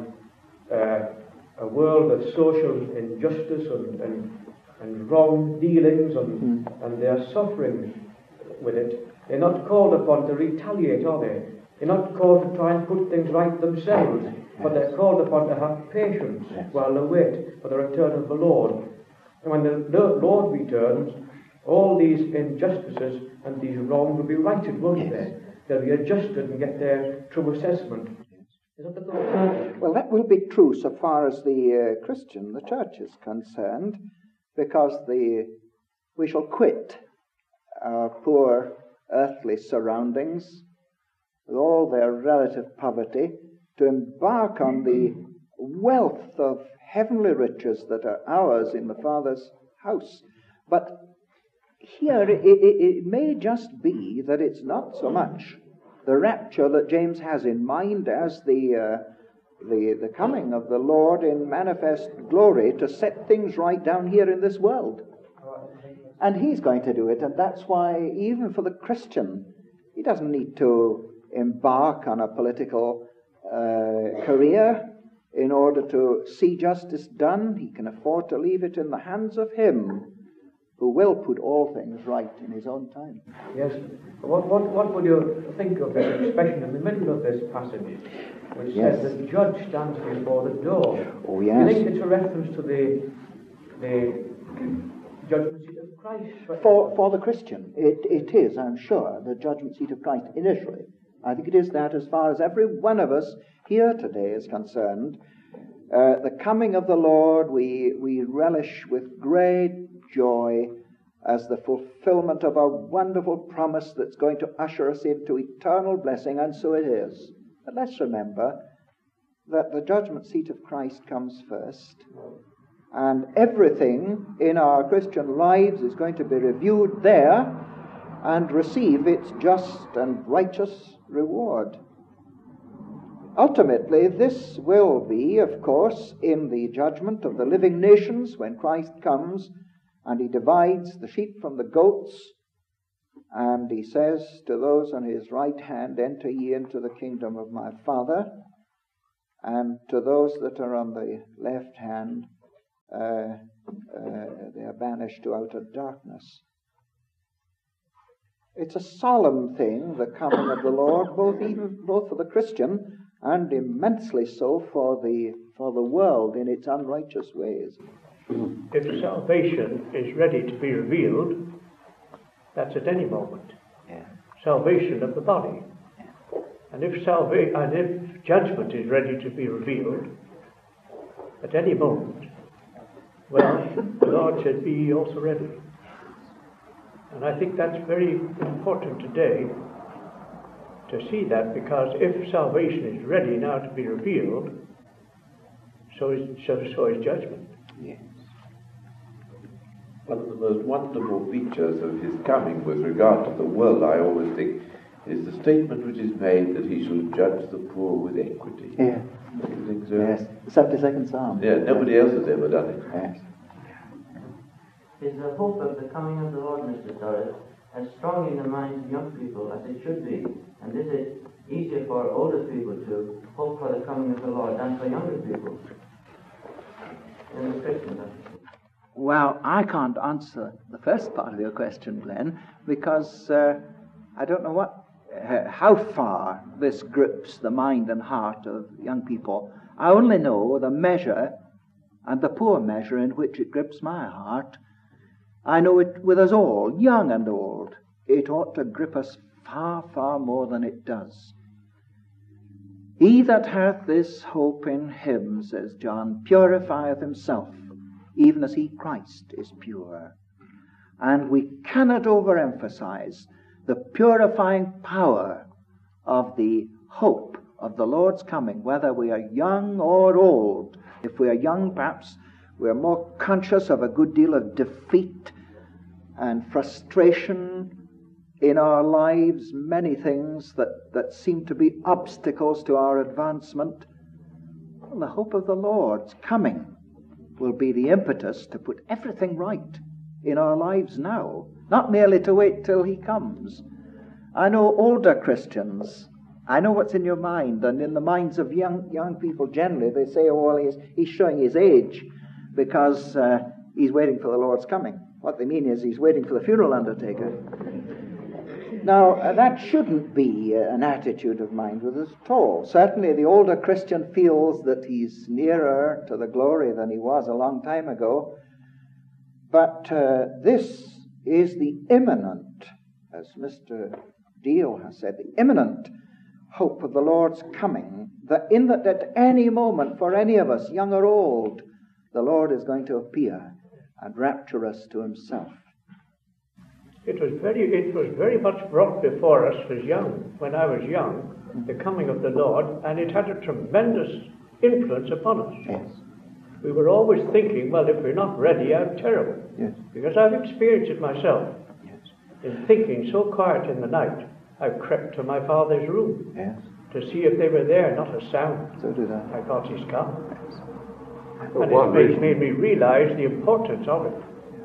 a world of social injustice and wrong dealings and they are suffering with it, they're not called upon to retaliate, are they? They're not called to try and put things right themselves, but they're called upon to have patience while they wait for the return of the Lord. And when the Lord returns, all these injustices and these wrongs will be righted, won't they? They'll be adjusted and get their true assessment. Is that the thought? Well, that will be true so far as the Christian, the church, is concerned, because we shall quit our poor earthly surroundings with all their relative poverty to embark on the wealth of heavenly riches that are ours in the Father's house. But here it may just be that it's not so much the rapture that James has in mind as the coming of the Lord in manifest glory to set things right down here in this world. And he's going to do it, and that's why even for the Christian, he doesn't need to embark on a political career in order to see justice done. He can afford to leave it in the hands of him who will put all things right in his own time. Yes. What would you think of this expression in the middle of this passage, which says the judge stands before the door? Oh, yes. Do you think it's a reference to the judgment seat of Christ? For the Christian, it is, I'm sure, the judgment seat of Christ initially. I think it is that as far as every one of us here today is concerned. The coming of the Lord we relish with great joy as the fulfillment of a wonderful promise that's going to usher us into eternal blessing, and so it is. But let's remember that the judgment seat of Christ comes first, and everything in our Christian lives is going to be reviewed there and receive its just and righteous reward. Ultimately, this will be, of course, in the judgment of the living nations when Christ comes and he divides the sheep from the goats, And he says to those on his right hand, enter ye into the kingdom of my Father. And to those that are on the left hand, they are banished to outer darkness. It's a solemn thing, the coming of the Lord, both for the Christian and immensely so for the world in its unrighteous ways. If salvation is ready to be revealed, that's at any moment. Yeah. Salvation of the body. Yeah. And if judgment is ready to be revealed at any moment, well, the Lord said, be ye also ready. And I think that's very important today to see that, because if salvation is ready now to be revealed, so is judgment. Yes. One of the most wonderful features of his coming with regard to the world, I always think, is the statement which is made that he shall judge the poor with equity. Yeah. Do you think so? Yes. 72nd Psalm. Yeah, nobody else has ever done it. Yes. Is the hope of the coming of the Lord, Mr. Storrs, as strong in the minds of young people as it should be? And is it easier for older people to hope for the coming of the Lord than for younger people? In the Christian, Well, I can't answer the first part of your question, Glenn, because I don't know how far this grips the mind and heart of young people. I only know the measure, and the poor measure in which it grips my heart. I know it with us all, young and old. It ought to grip us far, far more than it does. He that hath this hope in him, says John, purifieth himself, even as he, Christ, is pure. And we cannot overemphasize the purifying power of the hope of the Lord's coming, whether we are young or old. If we are young, perhaps we are more conscious of a good deal of defeat and frustration in our lives, many things that seem to be obstacles to our advancement. Well, the hope of the Lord's coming will be the impetus to put everything right in our lives now, not merely to wait till he comes. I know older Christians, I know what's in your mind, and in the minds of young people generally, they say, oh, well, he's showing his age because he's waiting for the Lord's coming. What they mean is he's waiting for the funeral undertaker. Now, that shouldn't be an attitude of mind with us at all. Certainly the older Christian feels that he's nearer to the glory than he was a long time ago. But this is the imminent, as Mr. Deal has said, the imminent hope of the Lord's coming, that at any moment, for any of us, young or old, the Lord is going to appear and rapture us to himself. It was very much brought before us when I was young, the coming of the Lord, and it had a tremendous influence upon us. Yes. We were always thinking, well, if we're not ready, how terrible. Yes. Because I've experienced it myself. Yes. In thinking so quiet in the night, I've crept to my father's room. Yes. To see if they were there, not a sound. So did I. I thought he's come. Well, and it made me realize the importance of it.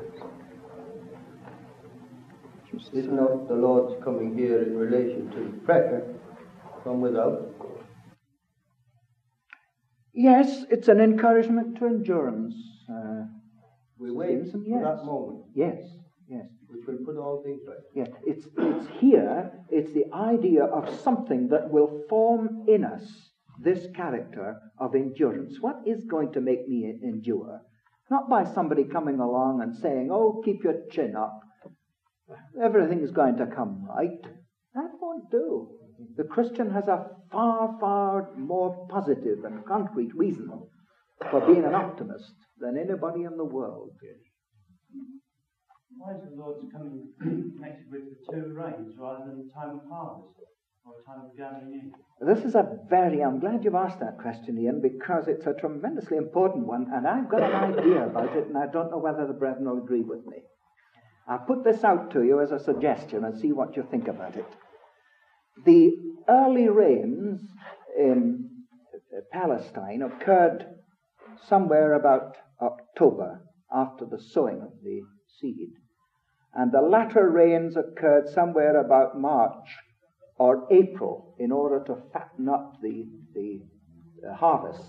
Is not the Lord's coming here in relation to pressure from without? Yes, it's an encouragement to endurance. We wait for that moment. Yes, yes. Which will put all things right. Yes, it's here, it's the idea of something that will form in us this character of endurance. What is going to make me endure? Not by somebody coming along and saying, oh, keep your chin up. Everything's going to come right. That won't do. The Christian has a far, far more positive and concrete reason for being an optimist than anybody in the world. Why is the Lord's coming connected with the two rains rather than the time of harvest or time of gathering in? This is I'm glad you've asked that question, Ian, because it's a tremendously important one, and I've got an idea about it, and I don't know whether the brethren will agree with me. I'll put this out to you as a suggestion and see what you think about it. The early rains in Palestine occurred somewhere about October, after the sowing of the seed. and the latter rains occurred somewhere about March or April in order to fatten up the harvest.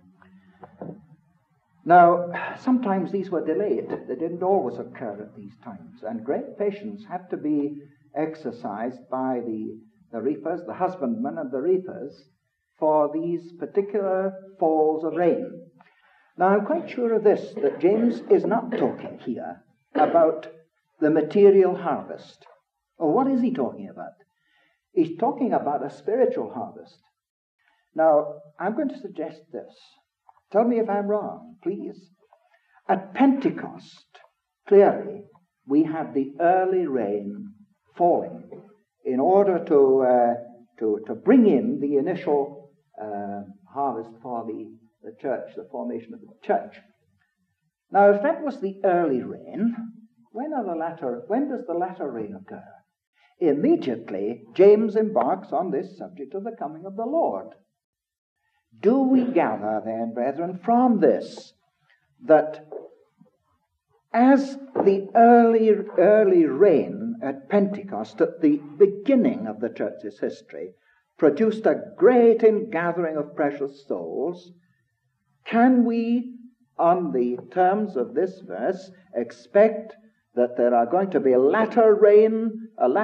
Now, sometimes these were delayed. They didn't always occur at these times, and great patience had to be exercised by the reapers, the husbandmen and the reapers, for these particular falls of rain. Now, I'm quite sure of this, that James is not talking here about the material harvest. Or what is he talking about? He's talking about a spiritual harvest. Now, I'm going to suggest this. Tell me if I'm wrong, please. At Pentecost, clearly, we had the early rain falling in order to bring in the initial harvest for the church, the formation of the church. Now, if that was the early rain, when does the latter rain occur? Immediately, James embarks on this subject of the coming of the Lord. Do we gather then, brethren, from this that as the early rain at Pentecost, at the beginning of the church's history, produced a great ingathering of precious souls, can we, on the terms of this verse, expect that there are going to be a latter rain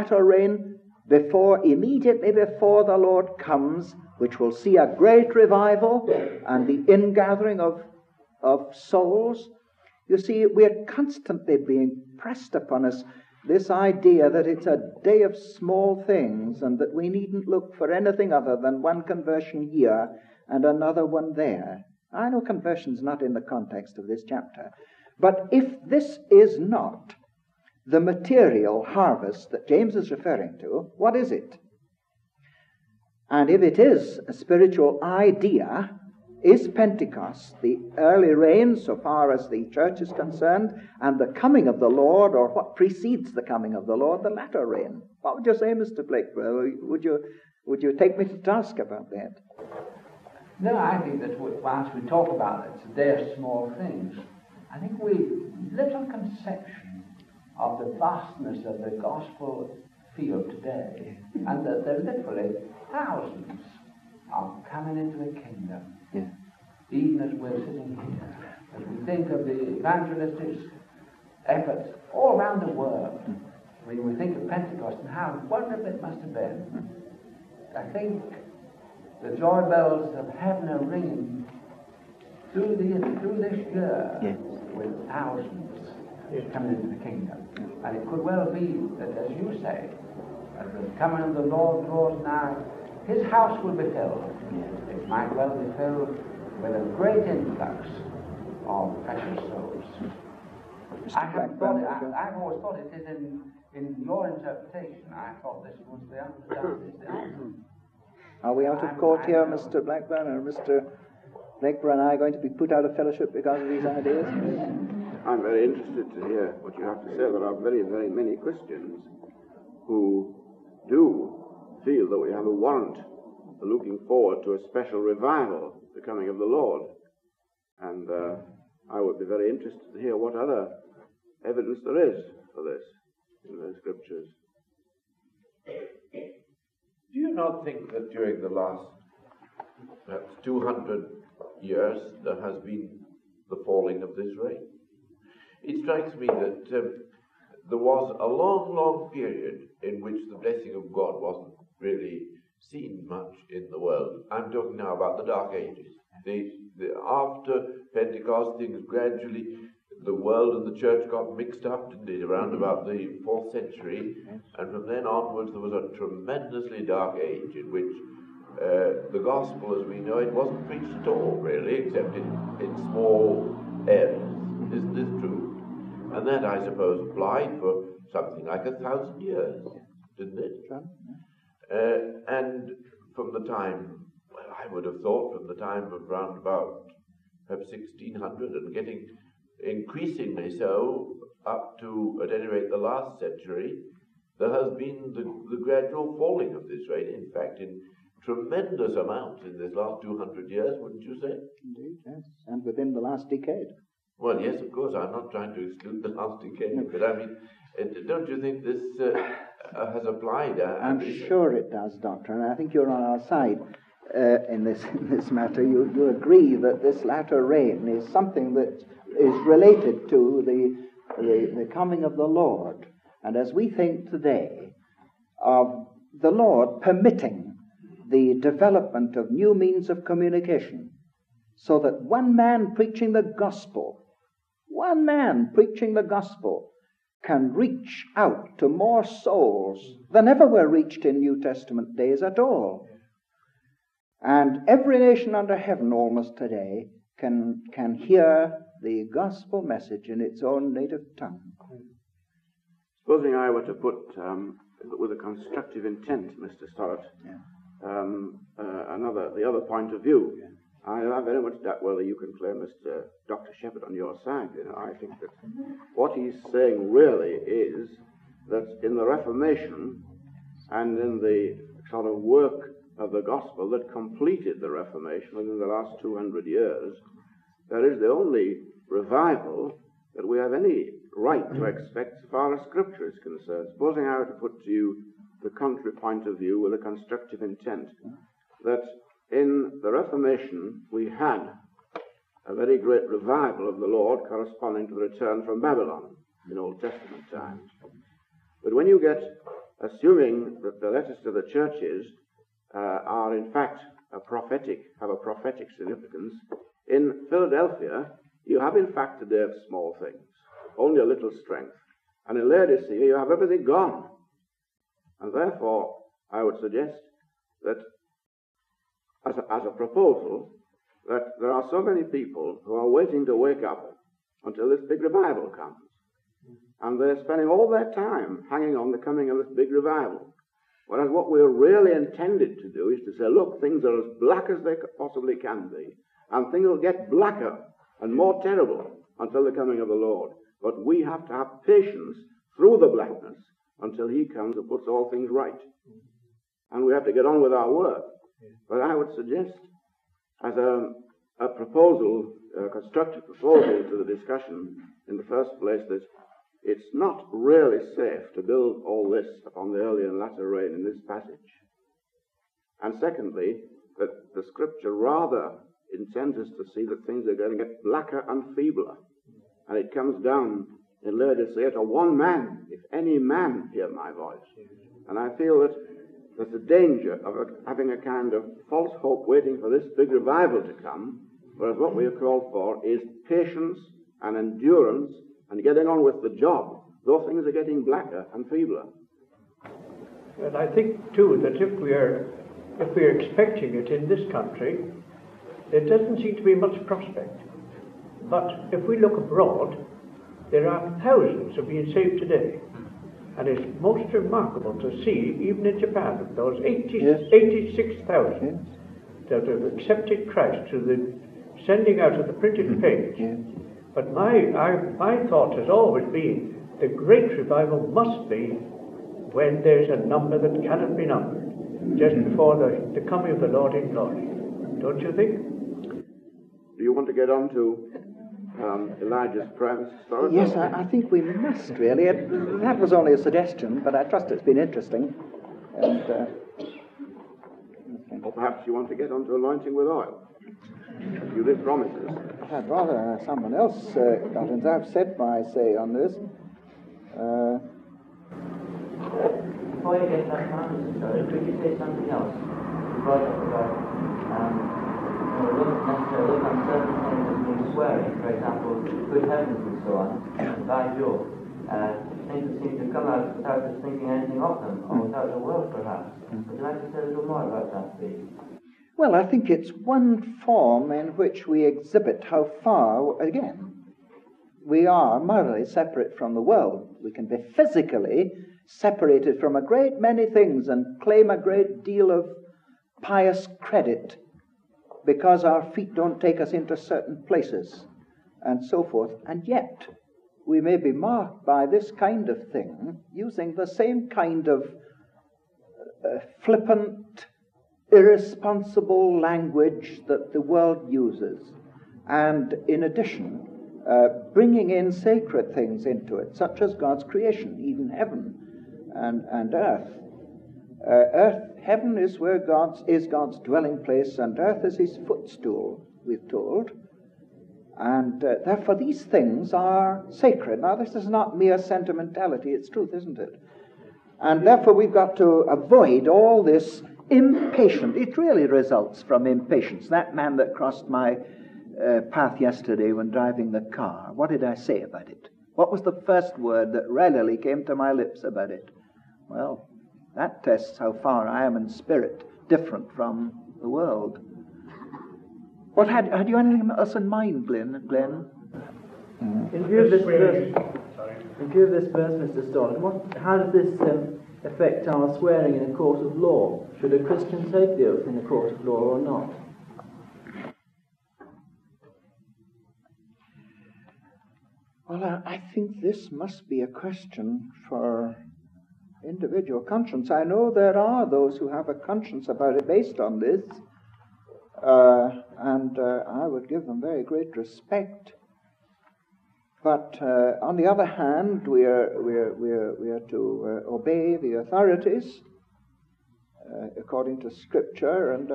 immediately before the Lord comes, which will see a great revival and the ingathering of souls? You see, we're constantly being pressed upon us this idea that it's a day of small things and that we needn't look for anything other than one conversion here and another one there. I know conversion's not in the context of this chapter, but if this is not the material harvest that James is referring to, what is it? And if it is a spiritual idea, is Pentecost the early rain so far as the church is concerned, and the coming of the Lord, or what precedes the coming of the Lord, the latter rain? What would you say, Mr. Blake? Would you take me to task about that? No, I think that whilst we talk about it, it's a day of small things. I think we little conception of the vastness of the gospel field today, and that there are literally thousands are coming into the kingdom, even as we're sitting here. As we think of the evangelistic efforts all around the world, when we think of Pentecost and how wonderful it must have been, I think the joy bells of heaven are ringing through this year with thousands coming into the kingdom. And it could well be that, as you say, as the coming of the Lord draws nigh, his house will be filled. It might well be filled with a great influx of precious souls. I've always thought it is in your interpretation. I thought this was the understanding. Are we out of court here, Mr. Blackburn, or Mr. Blackburn and I are going to be put out of fellowship because of these ideas? I'm very interested to hear what you have to say. There are very, very many Christians who do feel that we have a warrant for looking forward to a special revival, the coming of the Lord. And I would be very interested to hear what other evidence there is for this in the Scriptures. Do you not think that during the last perhaps 200 years there has been the falling of this rain? It strikes me that there was a long, long period in which the blessing of God wasn't really seen much in the world. I'm talking now about the Dark Ages. After Pentecost, things gradually, the world and the church got mixed up, didn't it, around about the 4th century, and from then onwards there was a tremendously dark age in which the gospel as we know it wasn't preached at all, really, except in small areas. Isn't this true? And that, I suppose, applied for something like 1,000 years, didn't it? And from the time, well, I would have thought from the time of round about perhaps 1600 and getting increasingly so up to, at any rate, the last century, there has been the gradual falling of this rate, in fact, in tremendous amounts in this last 200 years, wouldn't you say? Indeed, yes. And within the last decade. Well, yes, of course, I'm not trying to exclude the last occasion, but I mean, don't you think this has applied? I'm sure it does, Doctor, and I think you're on our side in this matter. You agree that this latter rain is something that is related to the coming of the Lord. And as we think today of the Lord permitting the development of new means of communication, so that one man preaching the gospel can reach out to more souls than ever were reached in New Testament days at all. And every nation under heaven almost today can hear the gospel message in its own native tongue. Supposing I were to put, with a constructive intent, Mr. Storrett, the other point of view, I very much doubt whether you can claim Dr. Shepherd on your side. I think that what he's saying really is that in the Reformation and in the sort of work of the gospel that completed the Reformation within the last 200 years, there is the only revival that we have any right to expect as far as Scripture is concerned. Supposing I were to put to you the contrary point of view with a constructive intent, that in the Reformation we had a very great revival of the Lord corresponding to the return from Babylon in Old Testament times. But when you get, assuming that the letters to the churches are in fact have a prophetic significance, in Philadelphia you have in fact a day of small things, only a little strength. And in Laodicea you have everything gone. And therefore I would suggest that as a proposal, that there are so many people who are waiting to wake up until this big revival comes. And they're spending all their time hanging on the coming of this big revival. Whereas what we're really intended to do is to say, look, things are as black as they possibly can be, and things will get blacker and more terrible until the coming of the Lord. But we have to have patience through the blackness until he comes and puts all things right. And we have to get on with our work. But I would suggest, as a proposal, a constructive proposal to the discussion, in the first place, that it's not really safe to build all this upon the early and latter rain in this passage. And secondly, that the Scripture rather intends us to see that things are going to get blacker and feebler. And it comes down in Laodicea to one man, if any man hear my voice. And I feel that there's a danger of having a kind of false hope waiting for this big revival to come, whereas what we are called for is patience and endurance and getting on with the job, though things are getting blacker and feebler. And I think, too, that if we're expecting it in this country, there doesn't seem to be much prospect. But if we look abroad, there are thousands who are being saved today. And it's most remarkable to see, even in Japan, those 86,000 that have accepted Christ through the sending out of the printed page. But my thought has always been the great revival must be when there's a number that cannot be numbered, just before the coming of the Lord in glory. Don't you think? Do you want to get on to Elijah's prayer? Yes, I think we must, really. That was only a suggestion, but I trust it's been interesting. And, or perhaps you want to get on to anointing with oil. You did promise us. I'd rather someone else got in. I've said my say on this. Before you get that answer, could you say something else? You brought up about don't necessarily look on certain things as being swearing, for example, good heavens and so on, by Job. Things that seem to come out without us thinking anything of them, or without a word perhaps. Would you like to say a little more about that, please? Well, I think it's one form in which we exhibit how far, again, we are morally separate from the world. We can be physically separated from a great many things and claim a great deal of pious credit because our feet don't take us into certain places and so forth. And yet, we may be marked by this kind of thing, using the same kind of flippant, irresponsible language that the world uses. And in addition, bringing in sacred things into it, such as God's creation, even heaven and earth. Heaven is where God's dwelling place, and earth is his footstool, we've told. And therefore these things are sacred. Now this is not mere sentimentality, it's truth, isn't it? And therefore we've got to avoid all this impatience. It really results from impatience. That man that crossed my path yesterday when driving the car, what did I say about it? What was the first word that readily came to my lips about it? Well, that tests how far I am in spirit different from the world. What had you anything else in mind, Glenn? In view of this verse, Mr. Stoddard, how does this affect our swearing in a court of law? Should a Christian take the oath in a court of law or not? Well, I think this must be a question for individual conscience. I know there are those who have a conscience about it based on this, and I would give them very great respect. But on the other hand, we are to obey the authorities according to Scripture, and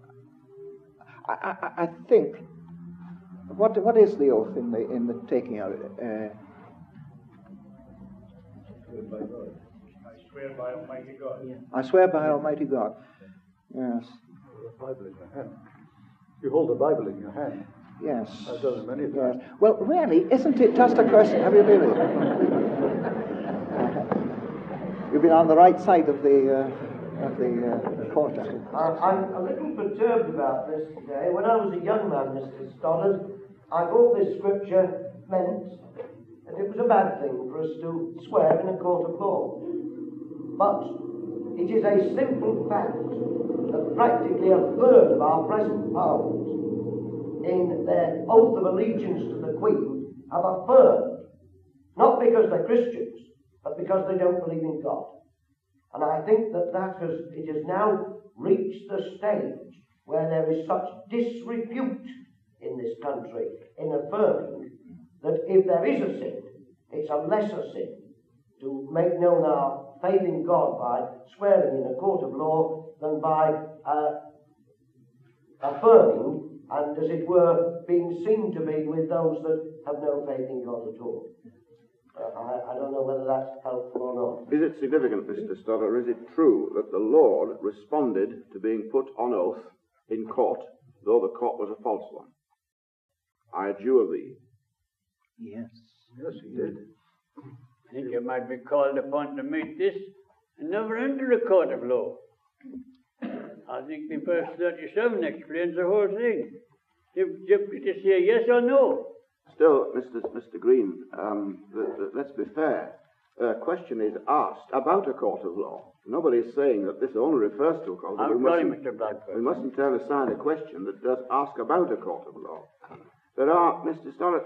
I think what is the oath in the taking out of it? I swear by Almighty God. Yeah. I swear by Almighty God. Yes. The Bible in your hand. You hold the Bible in your hand. Yes. I've done it many times. Yes. Well, really, isn't it just a question? Have you really? You've been on the right side of the court. I'm a little perturbed about this today. When I was a young man, Mr. Stoddard, I thought this scripture meant that it was a bad thing for us to swear in a court of law. But it is a simple fact that practically a third of our present Parliament, in their oath of allegiance to the Queen, have affirmed, not because they're Christians, but because they don't believe in God. And I think that it has now reached the stage where there is such disrepute in this country in affirming that if there is a sin, it's a lesser sin to make known our faith in God by swearing in a court of law than by affirming and, as it were, being seen to be with those that have no faith in God at all. I don't know whether that's helpful or not. Is it significant, Mr. Stoddard, or is it true that the Lord responded to being put on oath in court, though the court was a false one? I adjure thee. Yes. Yes, he did. I think you might be called upon to meet this and never enter a court of law. I think the verse 37 explains the whole thing. To say yes or no. Still, Mr. Green, let's be fair. A question is asked about a court of law. Nobody is saying that this only refers to a court of law. I'm sorry, Mr. Blackburn. We mustn't turn aside a question that does ask about a court of law. There are, Mr. Stoddard,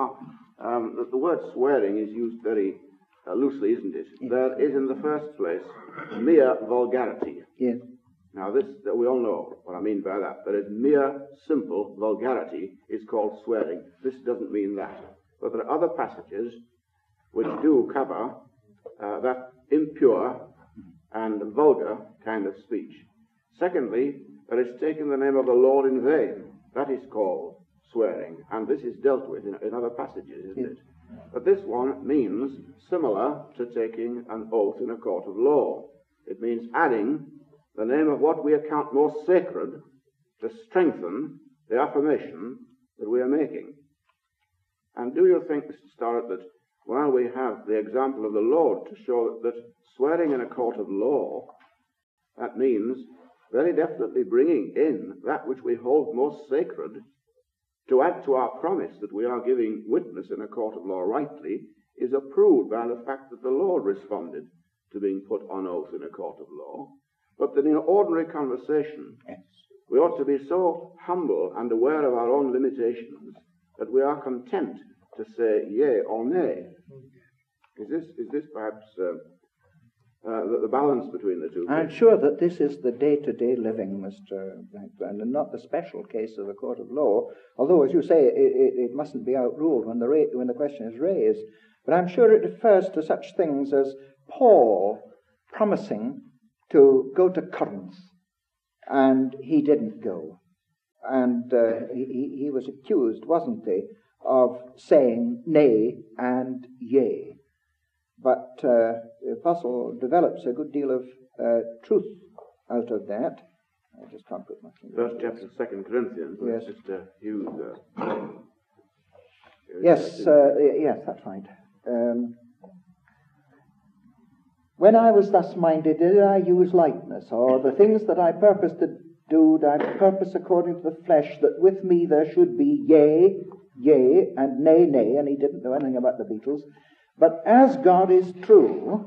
the word swearing is used very loosely, isn't it? Yes. There is, in the first place, mere vulgarity. Yes. Now, we all know what I mean by that. There is mere, simple vulgarity is called swearing. This doesn't mean that. But there are other passages which do cover that impure and vulgar kind of speech. Secondly, there is taking the name of the Lord in vain. That is called swearing. And this is dealt with in other passages, isn't it? But this one means similar to taking an oath in a court of law. It means adding the name of what we account most sacred to strengthen the affirmation that we are making. And do you think, Mr. Stoddard, that while we have the example of the Lord to show that swearing in a court of law, that means very definitely bringing in that which we hold most sacred to add to our promise that we are giving witness in a court of law rightly, is approved by the fact that the Lord responded to being put on oath in a court of law. But that in ordinary conversation, we ought to be so humble and aware of our own limitations that we are content to say yea or nay. Is this perhaps the balance between the two. I'm sure that this is the day-to-day living, Mr. Blackburn, and not the special case of the court of law, although, as you say, it mustn't be outruled when the question is raised. But I'm sure it refers to such things as Paul promising to go to Corinth, and he didn't go. And he was accused, wasn't he, of saying nay and yea. But the apostle develops a good deal of truth out of that. I just can't put my finger. First chapter, 2 Corinthians. Yes. Mr. Hughes. Yes, that's right. When I was thus minded, did I use lightness, or the things that I purposed to do, did I purpose according to the flesh, that with me there should be yea, yea, and nay, nay, and he didn't know anything about the Beatles. But as God is true,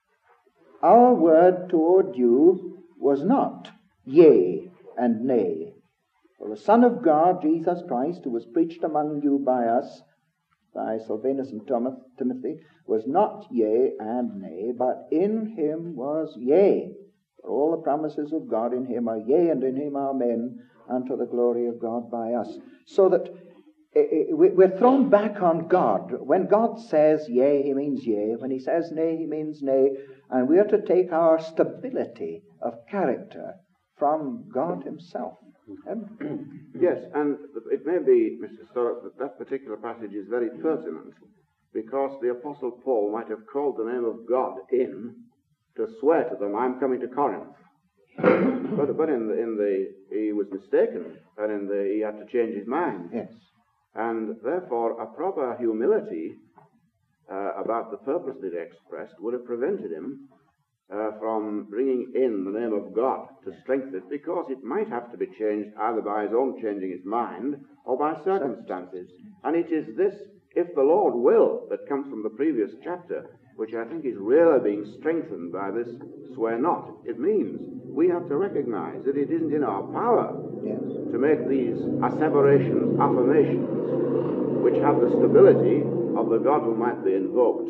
our word toward you was not yea and nay. For the Son of God, Jesus Christ, who was preached among you by us, by Silvanus and Timothy, was not yea and nay, but in him was yea. For all the promises of God in him are yea, and in him are amen, unto the glory of God by us. So that we're thrown back on God. When God says yea, he means yea. When he says nay, he means nay. And we are to take our stability of character from God himself. Yes, and it may be, Mr. Storrock, that particular passage is very pertinent, because the Apostle Paul might have called the name of God in to swear to them, I'm coming to Corinth. but he was mistaken, and he had to change his mind. Yes. And therefore, a proper humility about the purpose that he expressed would have prevented him from bringing in the name of God to strengthen it, because it might have to be changed either by his own changing his mind or by circumstances. And it is this, if the Lord will, that comes from the previous chapter, which I think is really being strengthened by this swear not. It means we have to recognize that it isn't in our power to make these asseverations, affirmations, which have the stability of the God who might be invoked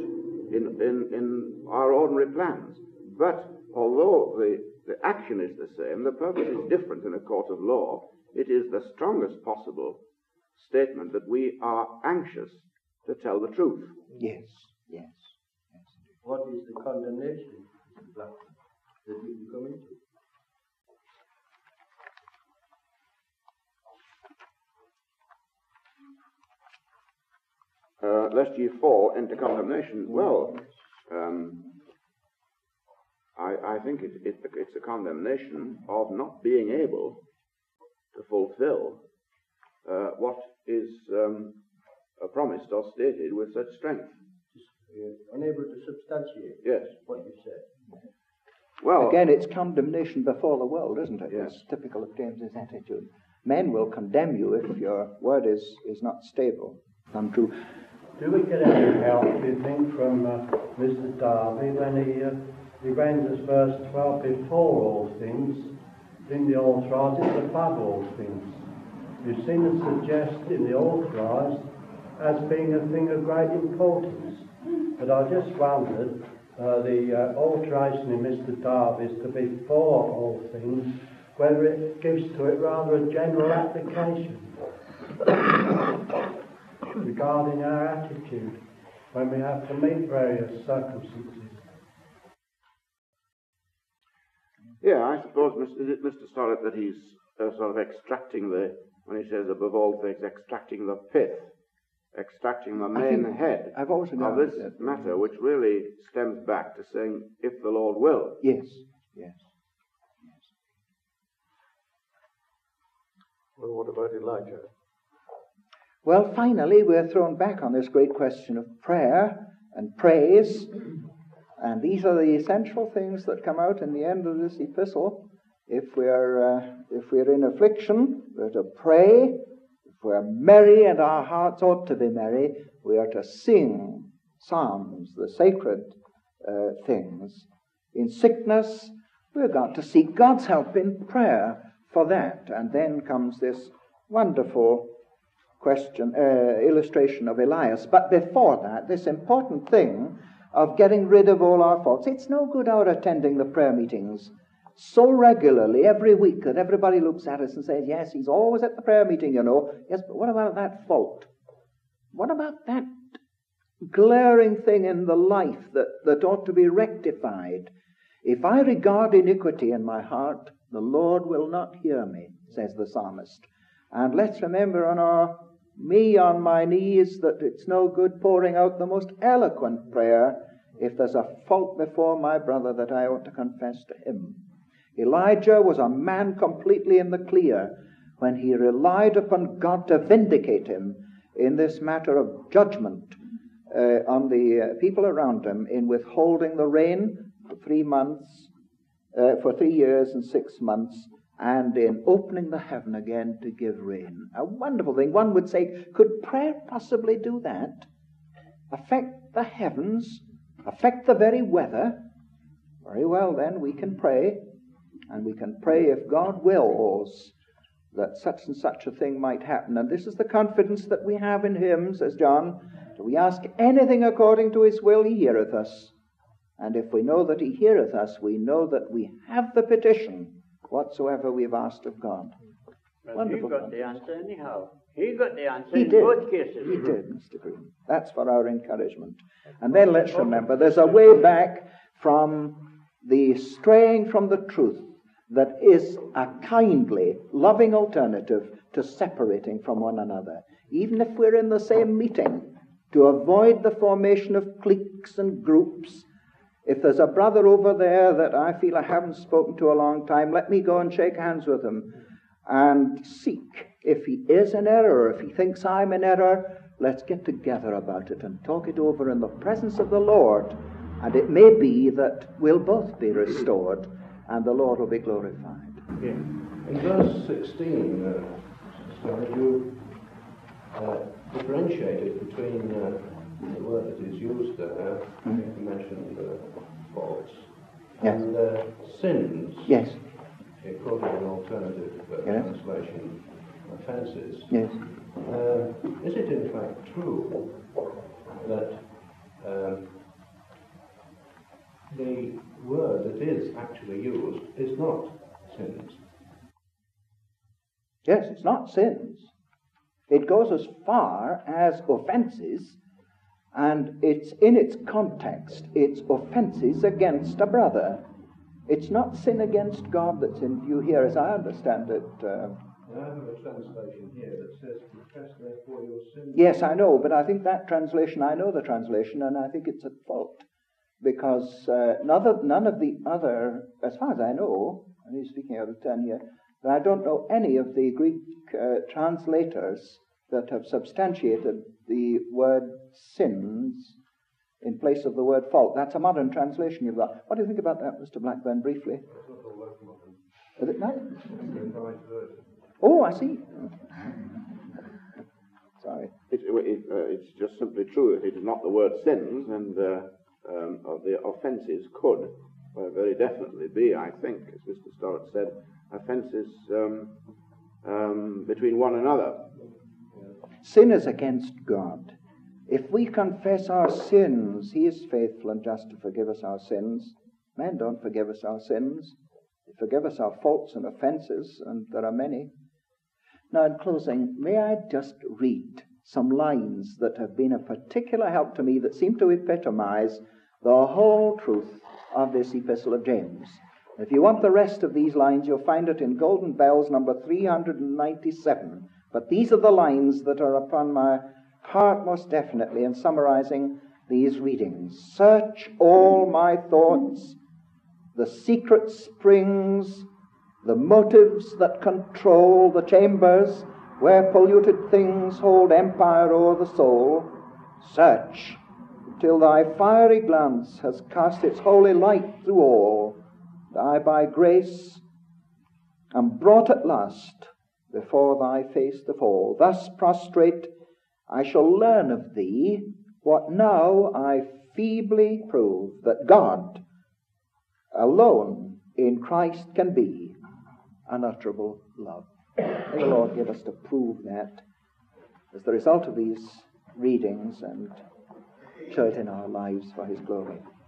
in our ordinary plans. But although the action is the same, the purpose is different in a court of law, it is the strongest possible statement that we are anxious to tell the truth. Yes, yes. What is the condemnation that we can come into? Lest ye fall into condemnation. Well, I think it's a condemnation of not being able to fulfill what is promised or stated with such strength. You're unable to substantiate what you said. Well, again, it's condemnation before the world, isn't it? Yes. It's typical of James's attitude. Men will condemn you if your word is not stable, untrue. Do we get any help, do you think, from Mr. Darby when he renders verse 12 before all things, in the authorized it's above all things? You seem to suggest in the authorized as being a thing of great importance. But I just wondered, the alteration in Mr. Darby is to before all things, whether it gives to it rather a general application regarding our attitude when we have to meet various circumstances. Yeah, I suppose, Mr. Storrock, that he's sort of extracting when he says above all things, extracting the pith, extracting the main head of this matter, which really stems back to saying, if the Lord will. Yes, yes. Well, what about Elijah? Well, finally, we're thrown back on this great question of prayer and praise, and these are the essential things that come out in the end of this epistle. If we're in affliction, we're to pray. If we're merry, and our hearts ought to be merry, we are to sing psalms, the sacred things. In sickness, we've got to seek God's help in prayer for that. And then comes this wonderful illustration of Elias. But before that, this important thing of getting rid of all our faults. It's no good our attending the prayer meetings so regularly every week that everybody looks at us and says, yes, he's always at the prayer meeting, you know. Yes, but what about that fault? What about that glaring thing in the life that ought to be rectified? If I regard iniquity in my heart, the Lord will not hear me, says the psalmist. And let's remember me on my knees that it's no good pouring out the most eloquent prayer if there's a fault before my brother that I ought to confess to him. Elijah was a man completely in the clear when he relied upon God to vindicate him in this matter of judgment on the people around him in withholding the rain for 3 months, for 3 years and 6 months, and in opening the heaven again to give rain. A wonderful thing. One would say, could prayer possibly do that? Affect the heavens? Affect the very weather? Very well, then, we can pray. And we can pray if God wills that such and such a thing might happen. And this is the confidence that we have in him, says John. Do we ask anything according to his will, he heareth us. And if we know that he heareth us, we know that we have the petition whatsoever we've asked of God. Well, Wonderful. He got the answer anyhow. He got the answer He in did. both cases. He did, Mr. Green. That's for our encouragement. And then let's remember, there's a way back from the straying from the truth that is a kindly, loving alternative to separating from one another. Even if we're in the same meeting, to avoid the formation of cliques and groups. If there's a brother over there that I feel I haven't spoken to a long time, let me go and shake hands with him and seek. If he is in error, or if he thinks I'm in error, let's get together about it and talk it over in the presence of the Lord. And it may be that we'll both be restored and the Lord will be glorified. Yeah. In verse 16, you differentiated between the word that is used there, you mentioned faults, Yes. and sins. Yes. You quoted an alternative Yes. translation, offences. Yes. Is it in fact true that the word that is actually used is not sins? Yes, it's not sins. It goes as far as offences, and it's in its context, it's offences against a brother. It's not sin against God that's in view here, as I understand it. I have a translation here that says, confess therefore your sins. Yes, I know, but I think that translation, I know the translation, and I think it's at fault. Because none of the other, as far as I know, and he's speaking out of turn here, but I don't know any of the Greek translators that have substantiated the word sins in place of the word fault. That's a modern translation you've got. What do you think about that, Mr. Blackburn, briefly? Is it not? Oh, I see. Sorry. It's just simply true that it is not the word sins, and the offences could very definitely be, I think, as Mr. Storrett said, offences between one another. Sin is against God. If we confess our sins, he is faithful and just to forgive us our sins. Men don't forgive us our sins. They forgive us our faults and offences, and there are many. Now, in closing, may I just read some lines that have been a particular help to me that seem to epitomize the whole truth of this epistle of James. If you want the rest of these lines, you'll find it in Golden Bells number 397. But these are the lines that are upon my heart most definitely in summarizing these readings. Search all my thoughts, the secret springs, the motives that control the chambers where polluted things hold empire o'er the soul. Search till thy fiery glance has cast its holy light through all, and I by grace am brought at last before thy face to fall. Thus prostrate I shall learn of thee what now I feebly prove, that God alone in Christ can be unutterable love. May the Lord give us to prove that as the result of these readings and show it in our lives for his glory.